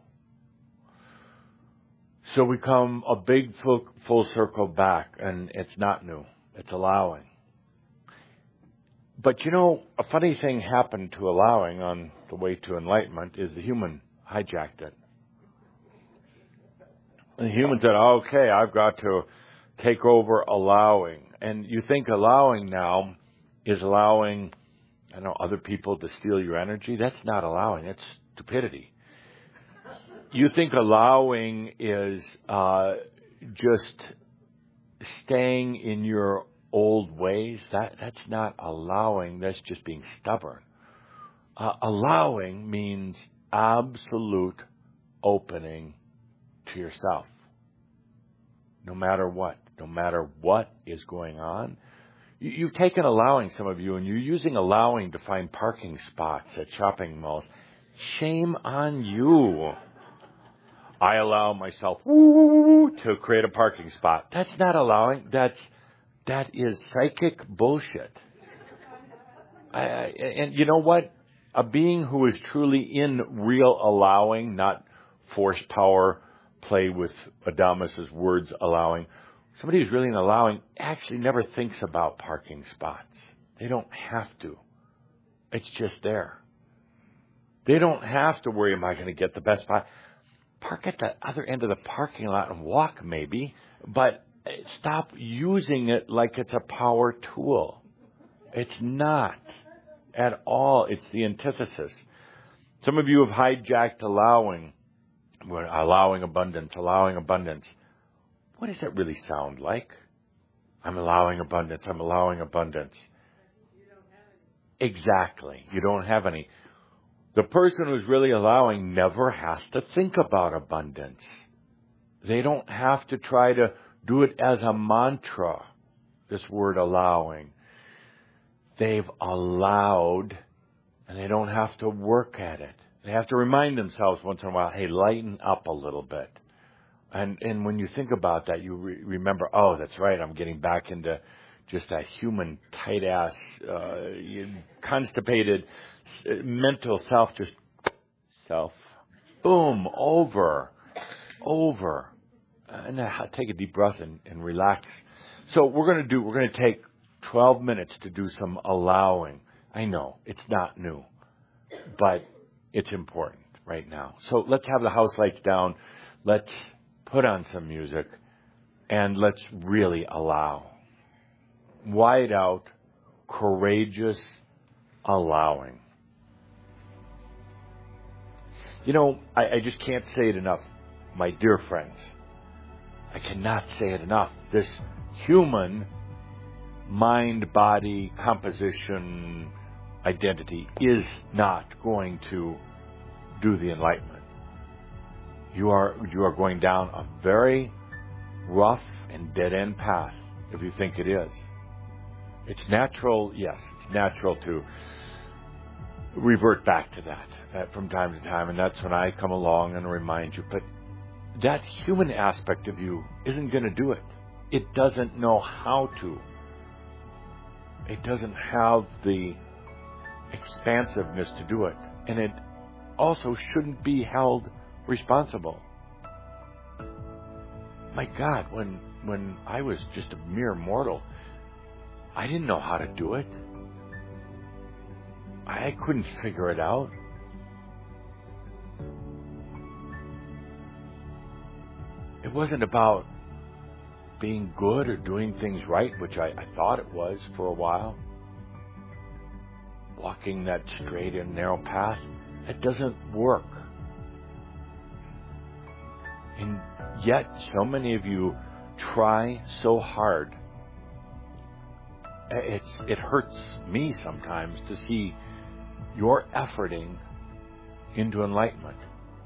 Speaker 3: So we come a big full, full circle back, and it's not new. It's allowing. But you know, a funny thing happened to allowing on the way to enlightenment is the human hijacked it. And the human said, okay, I've got to take over allowing. And you think allowing now is allowing, I don't know, other people to steal your energy? That's not allowing. That's stupidity. You think allowing is uh, just staying in your old ways? That that's not allowing. That's just being stubborn. Uh, allowing means absolute opening to yourself. No matter what. No matter what is going on. You, you've taken allowing, some of you, and you're using allowing to find parking spots at shopping malls. Shame on you. I allow myself woo, to create a parking spot. That's not allowing. That's that is psychic bullshit. I, I, and you know what? A being who is truly in real allowing, not force power, play with Adamus's words, allowing. Somebody who's really in allowing actually never thinks about parking spots. They don't have to. It's just there. They don't have to worry, am I going to get the best spot? Park at the other end of the parking lot and walk maybe, but stop using it like it's a power tool. It's not at all. It's the antithesis. Some of you have hijacked allowing, allowing abundance, allowing abundance. What does that really sound like? I'm allowing abundance. I'm allowing abundance. Exactly. You don't have any. The person who's really allowing never has to think about abundance. They don't have to try to do it as a mantra, this word allowing. They've allowed, and they don't have to work at it. They have to remind themselves once in a while, hey, lighten up a little bit. And and when you think about that, you re- remember, oh, that's right, I'm getting back into just that human tight-ass, uh, constipated mental self, just self. Boom, over, over. And uh, take a deep breath and, and relax. So we're going to do, we're going to take twelve minutes to do some allowing. I know, it's not new, but it's important right now. So let's have the house lights down. Let's put on some music, and let's really allow. Wide out, courageous allowing. You know, I, I just can't say it enough, my dear friends. I cannot say it enough. This human mind-body composition identity is not going to do the enlightenment. You are you are going down a very rough and dead-end path if you think it is. It's natural, yes, it's natural to revert back to that uh, from time to time, and that's when I come along and remind you. But that human aspect of you isn't going to do it. It doesn't know how to. It doesn't have the expansiveness to do it. And it also shouldn't be held responsible. My God, when when I was just a mere mortal, I didn't know how to do it. I couldn't figure it out. It wasn't about being good or doing things right, which I, I thought it was for a while. Walking that straight and narrow path, it doesn't work. And yet, so many of you try so hard. It's, it hurts me sometimes to see your efforting into enlightenment.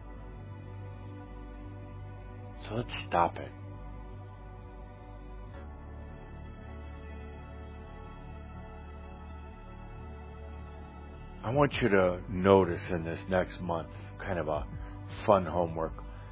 Speaker 3: So let's stop it. I want you to notice in this next month, kind of a fun homework.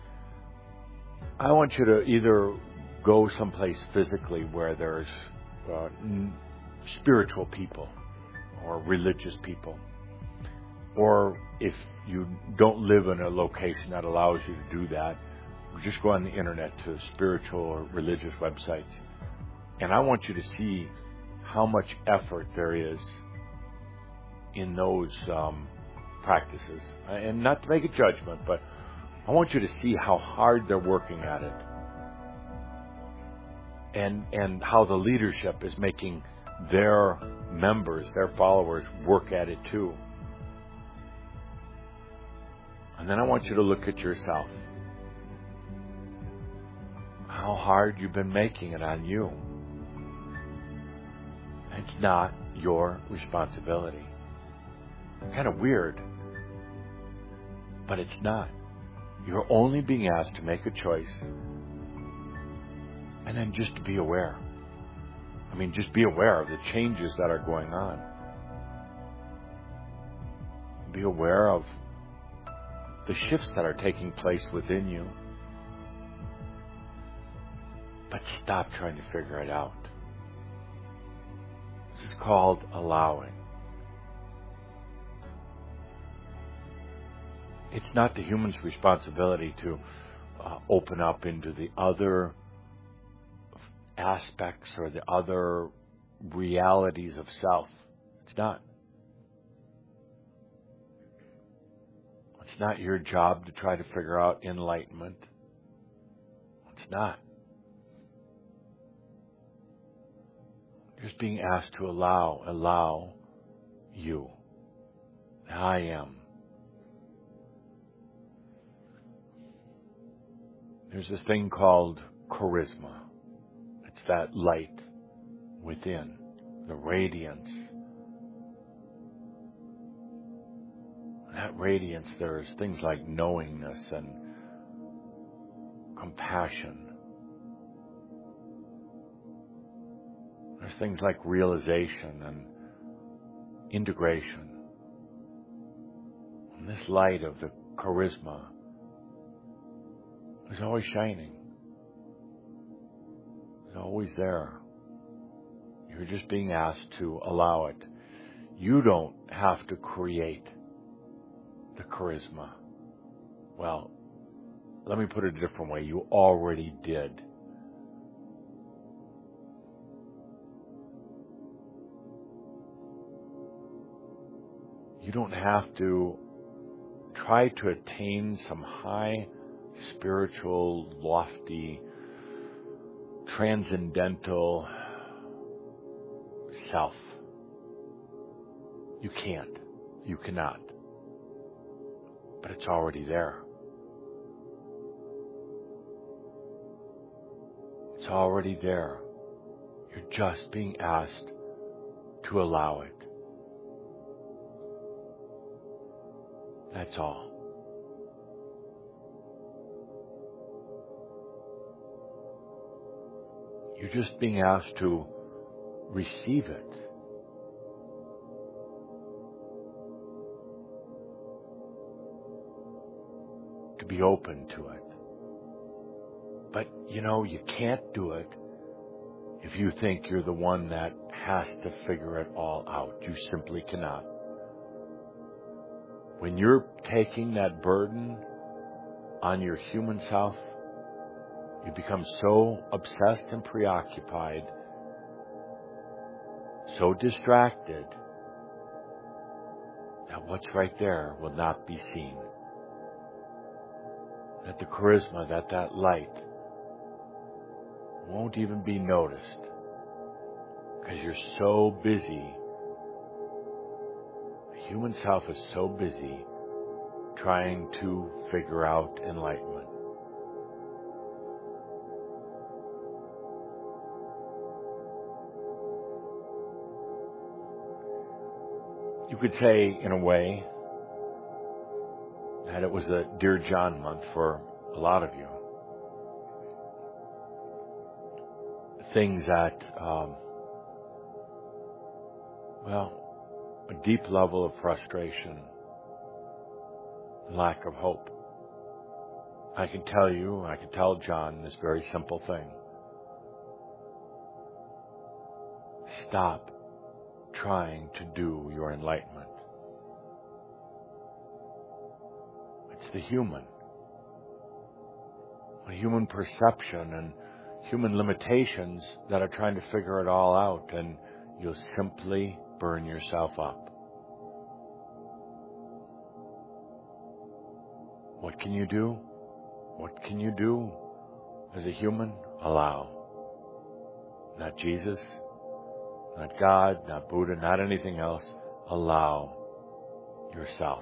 Speaker 3: I want you to either go someplace physically where there's uh, n- spiritual people or religious people. Or if you don't live in a location that allows you to do that, just go on the internet to spiritual or religious websites. And I want you to see how much effort there is in those um, practices. And not to make a judgment, but I want you to see how hard they're working at it. And and how the leadership is making their members, their followers, work at it too. And then I want you to look at yourself. How hard you've been making it on you. It's not your responsibility. Kind of weird, but it's not. You're only being asked to make a choice, and then just to be aware. I mean, just be aware of the changes that are going on. Be aware of the shifts that are taking place within you. But stop trying to figure it out. This is called allowing. It's not the human's responsibility to uh, open up into the other aspects or the other realities of self. It's not. It's not your job to try to figure out enlightenment. It's not. You're just being asked to allow, allow you. I am. There's this thing called charisma. It's that light within, the radiance. That radiance, there's things like knowingness and compassion. There's things like realization and integration. And this light of the charisma is always shining. It's always there. You're just being asked to allow it. You don't have to create the charisma. Well, let me put it a different way. You already did. You don't have to try to attain some high spiritual, lofty, transcendental self. You can't. You cannot. But it's already there. It's already there. You're just being asked to allow it. That's all. You're just being asked to receive it. To be open to it. But, you know, you can't do it if you think you're the one that has to figure it all out. You simply cannot. When you're taking that burden on your human self, you become so obsessed and preoccupied, so distracted, that what's right there will not be seen. That the charisma, that that light won't even be noticed because you're so busy. The human self is so busy trying to figure out enlightenment. You could say, in a way, that it was a Dear John month for a lot of you. Things that, um, well, a deep level of frustration, lack of hope. I can tell you, I can tell John this very simple thing. Stop trying to do your enlightenment. It's the human. A human perception and human limitations that are trying to figure it all out, and you'll simply burn yourself up. What can you do? What can you do as a human? Allow. Not Jesus, not God, not Buddha, not anything else. Allow yourself.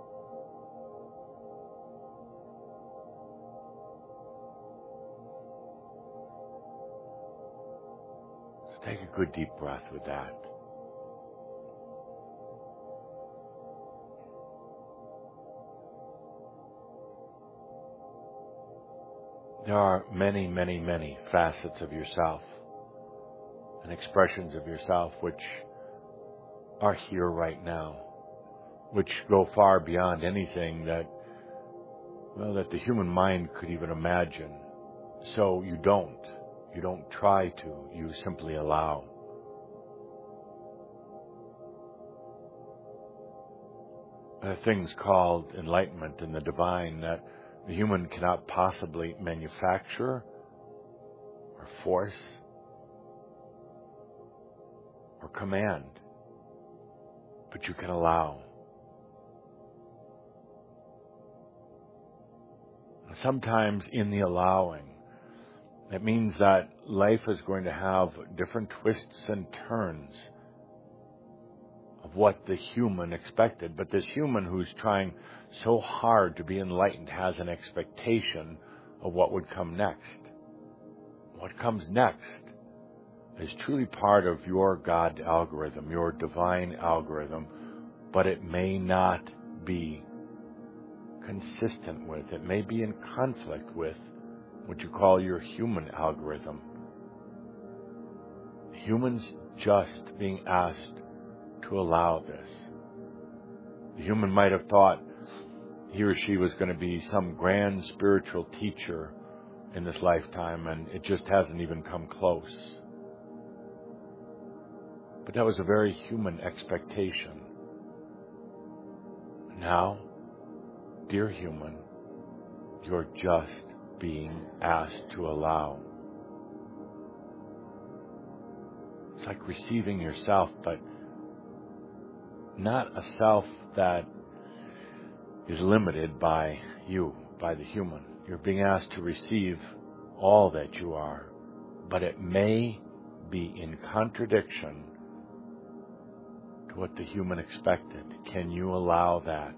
Speaker 3: So take a good deep breath with that. There are many, many, many facets of yourself and expressions of yourself which are here right now, which go far beyond anything that, well, that the human mind could even imagine. So you don't. You don't try to. You simply allow. There are things called enlightenment in the divine that the human cannot possibly manufacture or force or command, but you can allow. Sometimes in the allowing, it means that life is going to have different twists and turns of what the human expected. But this human who's trying so hard to be enlightened has an expectation of what would come next. What comes next is truly part of your God algorithm, your divine algorithm, but it may not be consistent with, it may be in conflict with what you call your human algorithm. Humans just being asked to allow this. The human might have thought he or she was going to be some grand spiritual teacher in this lifetime, and it just hasn't even come close. But that was a very human expectation. Now, dear human, you're just being asked to allow. It's like receiving yourself, but not a self that is limited by you, by the human. You're being asked to receive all that you are, but it may be in contradiction to what the human expected. Can you allow that?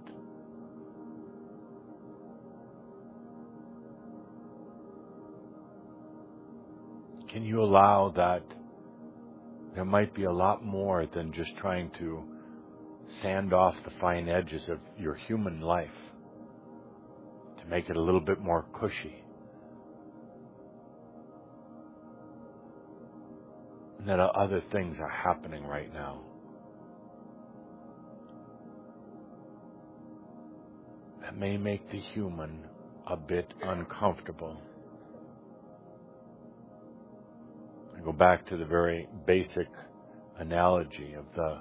Speaker 3: Can you allow that there might be a lot more than just trying to sand off the fine edges of your human life to make it a little bit more cushy? And that other things are happening right now that may make the human a bit uncomfortable. I go back to the very basic analogy of the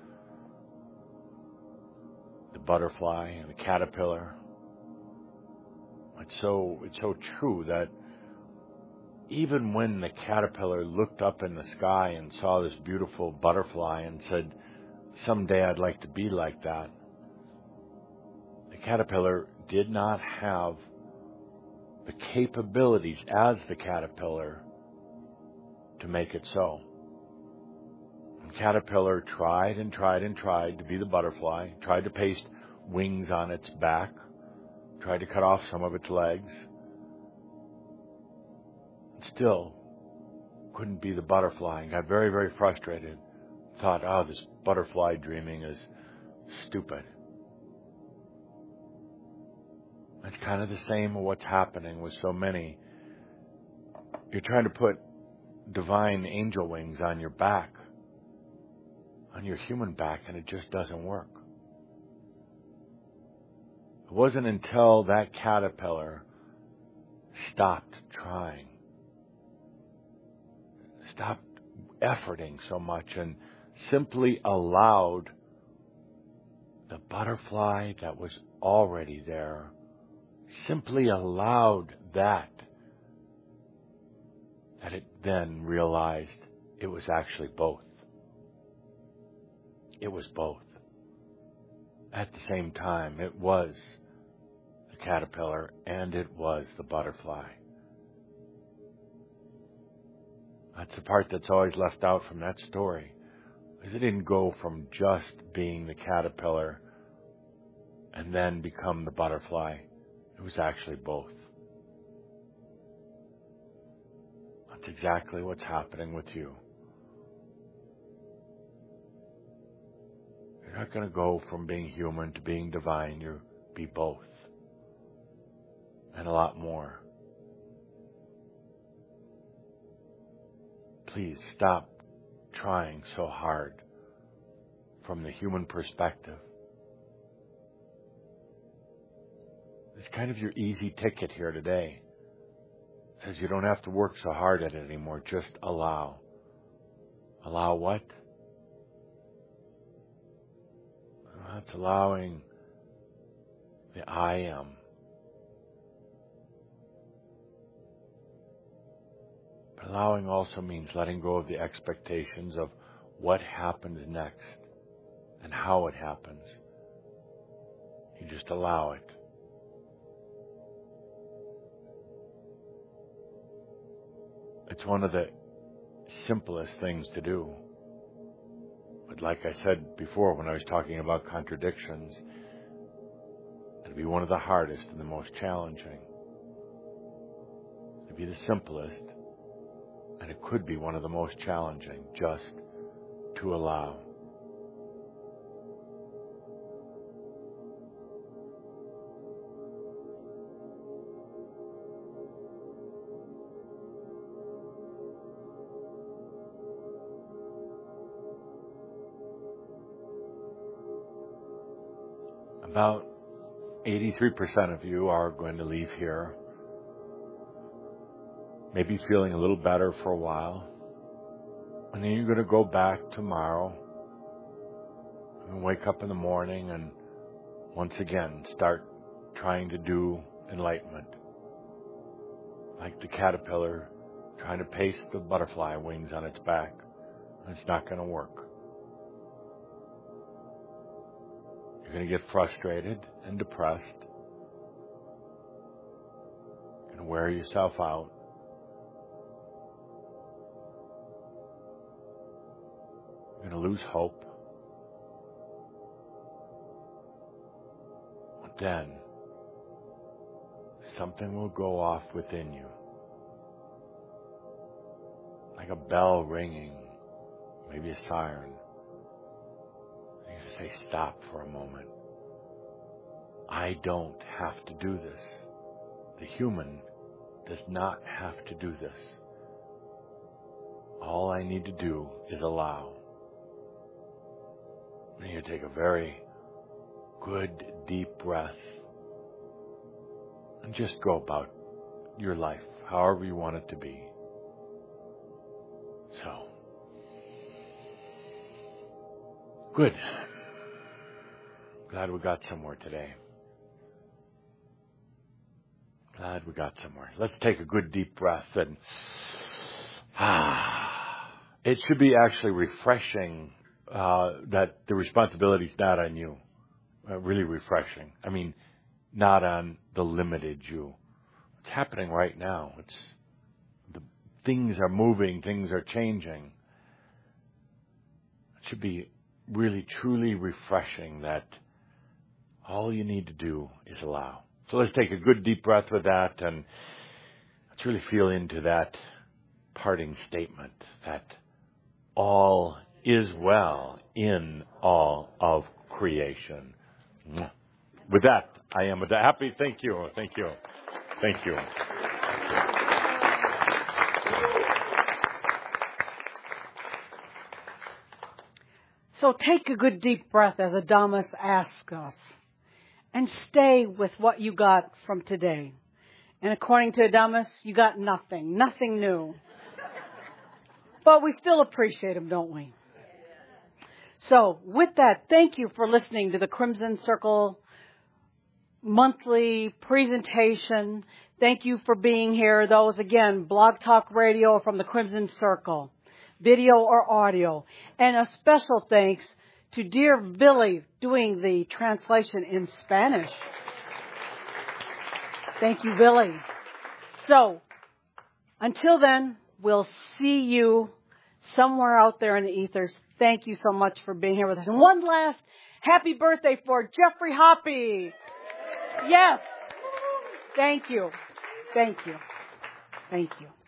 Speaker 3: the butterfly and the caterpillar. It's so it's so true that even when the caterpillar looked up in the sky and saw this beautiful butterfly and said, "Someday I'd like to be like that," the caterpillar did not have the capabilities as the caterpillar to make it so. And caterpillar tried and tried and tried to be the butterfly, tried to paste wings on its back, tried to cut off some of its legs, still couldn't be the butterfly, and got very, very frustrated. Thought, oh, this butterfly dreaming is stupid. It's kind of the same of what's happening with so many. You're trying to put divine angel wings on your back, on your human back, and it just doesn't work. It wasn't until that caterpillar stopped trying, stopped efforting so much, and simply allowed the butterfly that was already there, simply allowed that, that it then realized it was actually both. It was both. At the same time, it was the caterpillar and it was the butterfly. That's the part that's always left out from that story, is it didn't go from just being the caterpillar and then become the butterfly. It was actually both. That's exactly what's happening with you. You're not going to go from being human to being divine. You'll be both. And a lot more. Please stop trying so hard from the human perspective. It's kind of your easy ticket here today. It says you don't have to work so hard at it anymore. Just allow. Allow what? That's allowing the I am. But allowing also means letting go of the expectations of what happens next and how it happens. You just allow it. It's one of the simplest things to do. But like I said before when I was talking about contradictions, it'd be one of the hardest and the most challenging. It'd be the simplest, And it could be one of the most challenging, just to allow. About eighty-three percent of you are going to leave here, maybe feeling a little better for a while. And then you're going to go back tomorrow and wake up in the morning and once again start trying to do enlightenment. Like the caterpillar trying to paste the butterfly wings on its back. It's not going to work. You're going to get frustrated and depressed. You're going to wear yourself out. You're going to lose hope. But then, something will go off within you. Like a bell ringing, maybe a siren. Say, stop for a moment. I don't have to do this. The human does not have to do this. All I need to do is allow. And you take a very good, deep breath and just go about your life however you want it to be. So, good. Glad we got somewhere today. Glad we got somewhere. Let's take a good deep breath and ah, it should be actually refreshing uh, that the responsibility is not on you. Uh, really refreshing. I mean, not on the limited you. It's happening right now. It's the things are moving, things are changing. It should be really, truly refreshing that all you need to do is allow. So let's take a good deep breath with that and let's really feel into that parting statement that all is well in all of creation. With that, I am happy. Thank you. Thank you. Thank you.
Speaker 1: So take a good deep breath as Adamus asks us. And stay with what you got from today. And according to Adamus, you got nothing. Nothing new. But we still appreciate him, don't we? So with that, thank you for listening to the Crimson Circle monthly presentation. Thank you for being here. Those, again, Blog Talk Radio from the Crimson Circle, video or audio. And a special thanks to dear Billy doing the translation in Spanish. Thank you, Billy. So, until then, we'll see you somewhere out there in the ethers. Thank you so much for being here with us. And one last happy birthday for Jeffrey Hoppy. Yes. Thank you. Thank you. Thank you.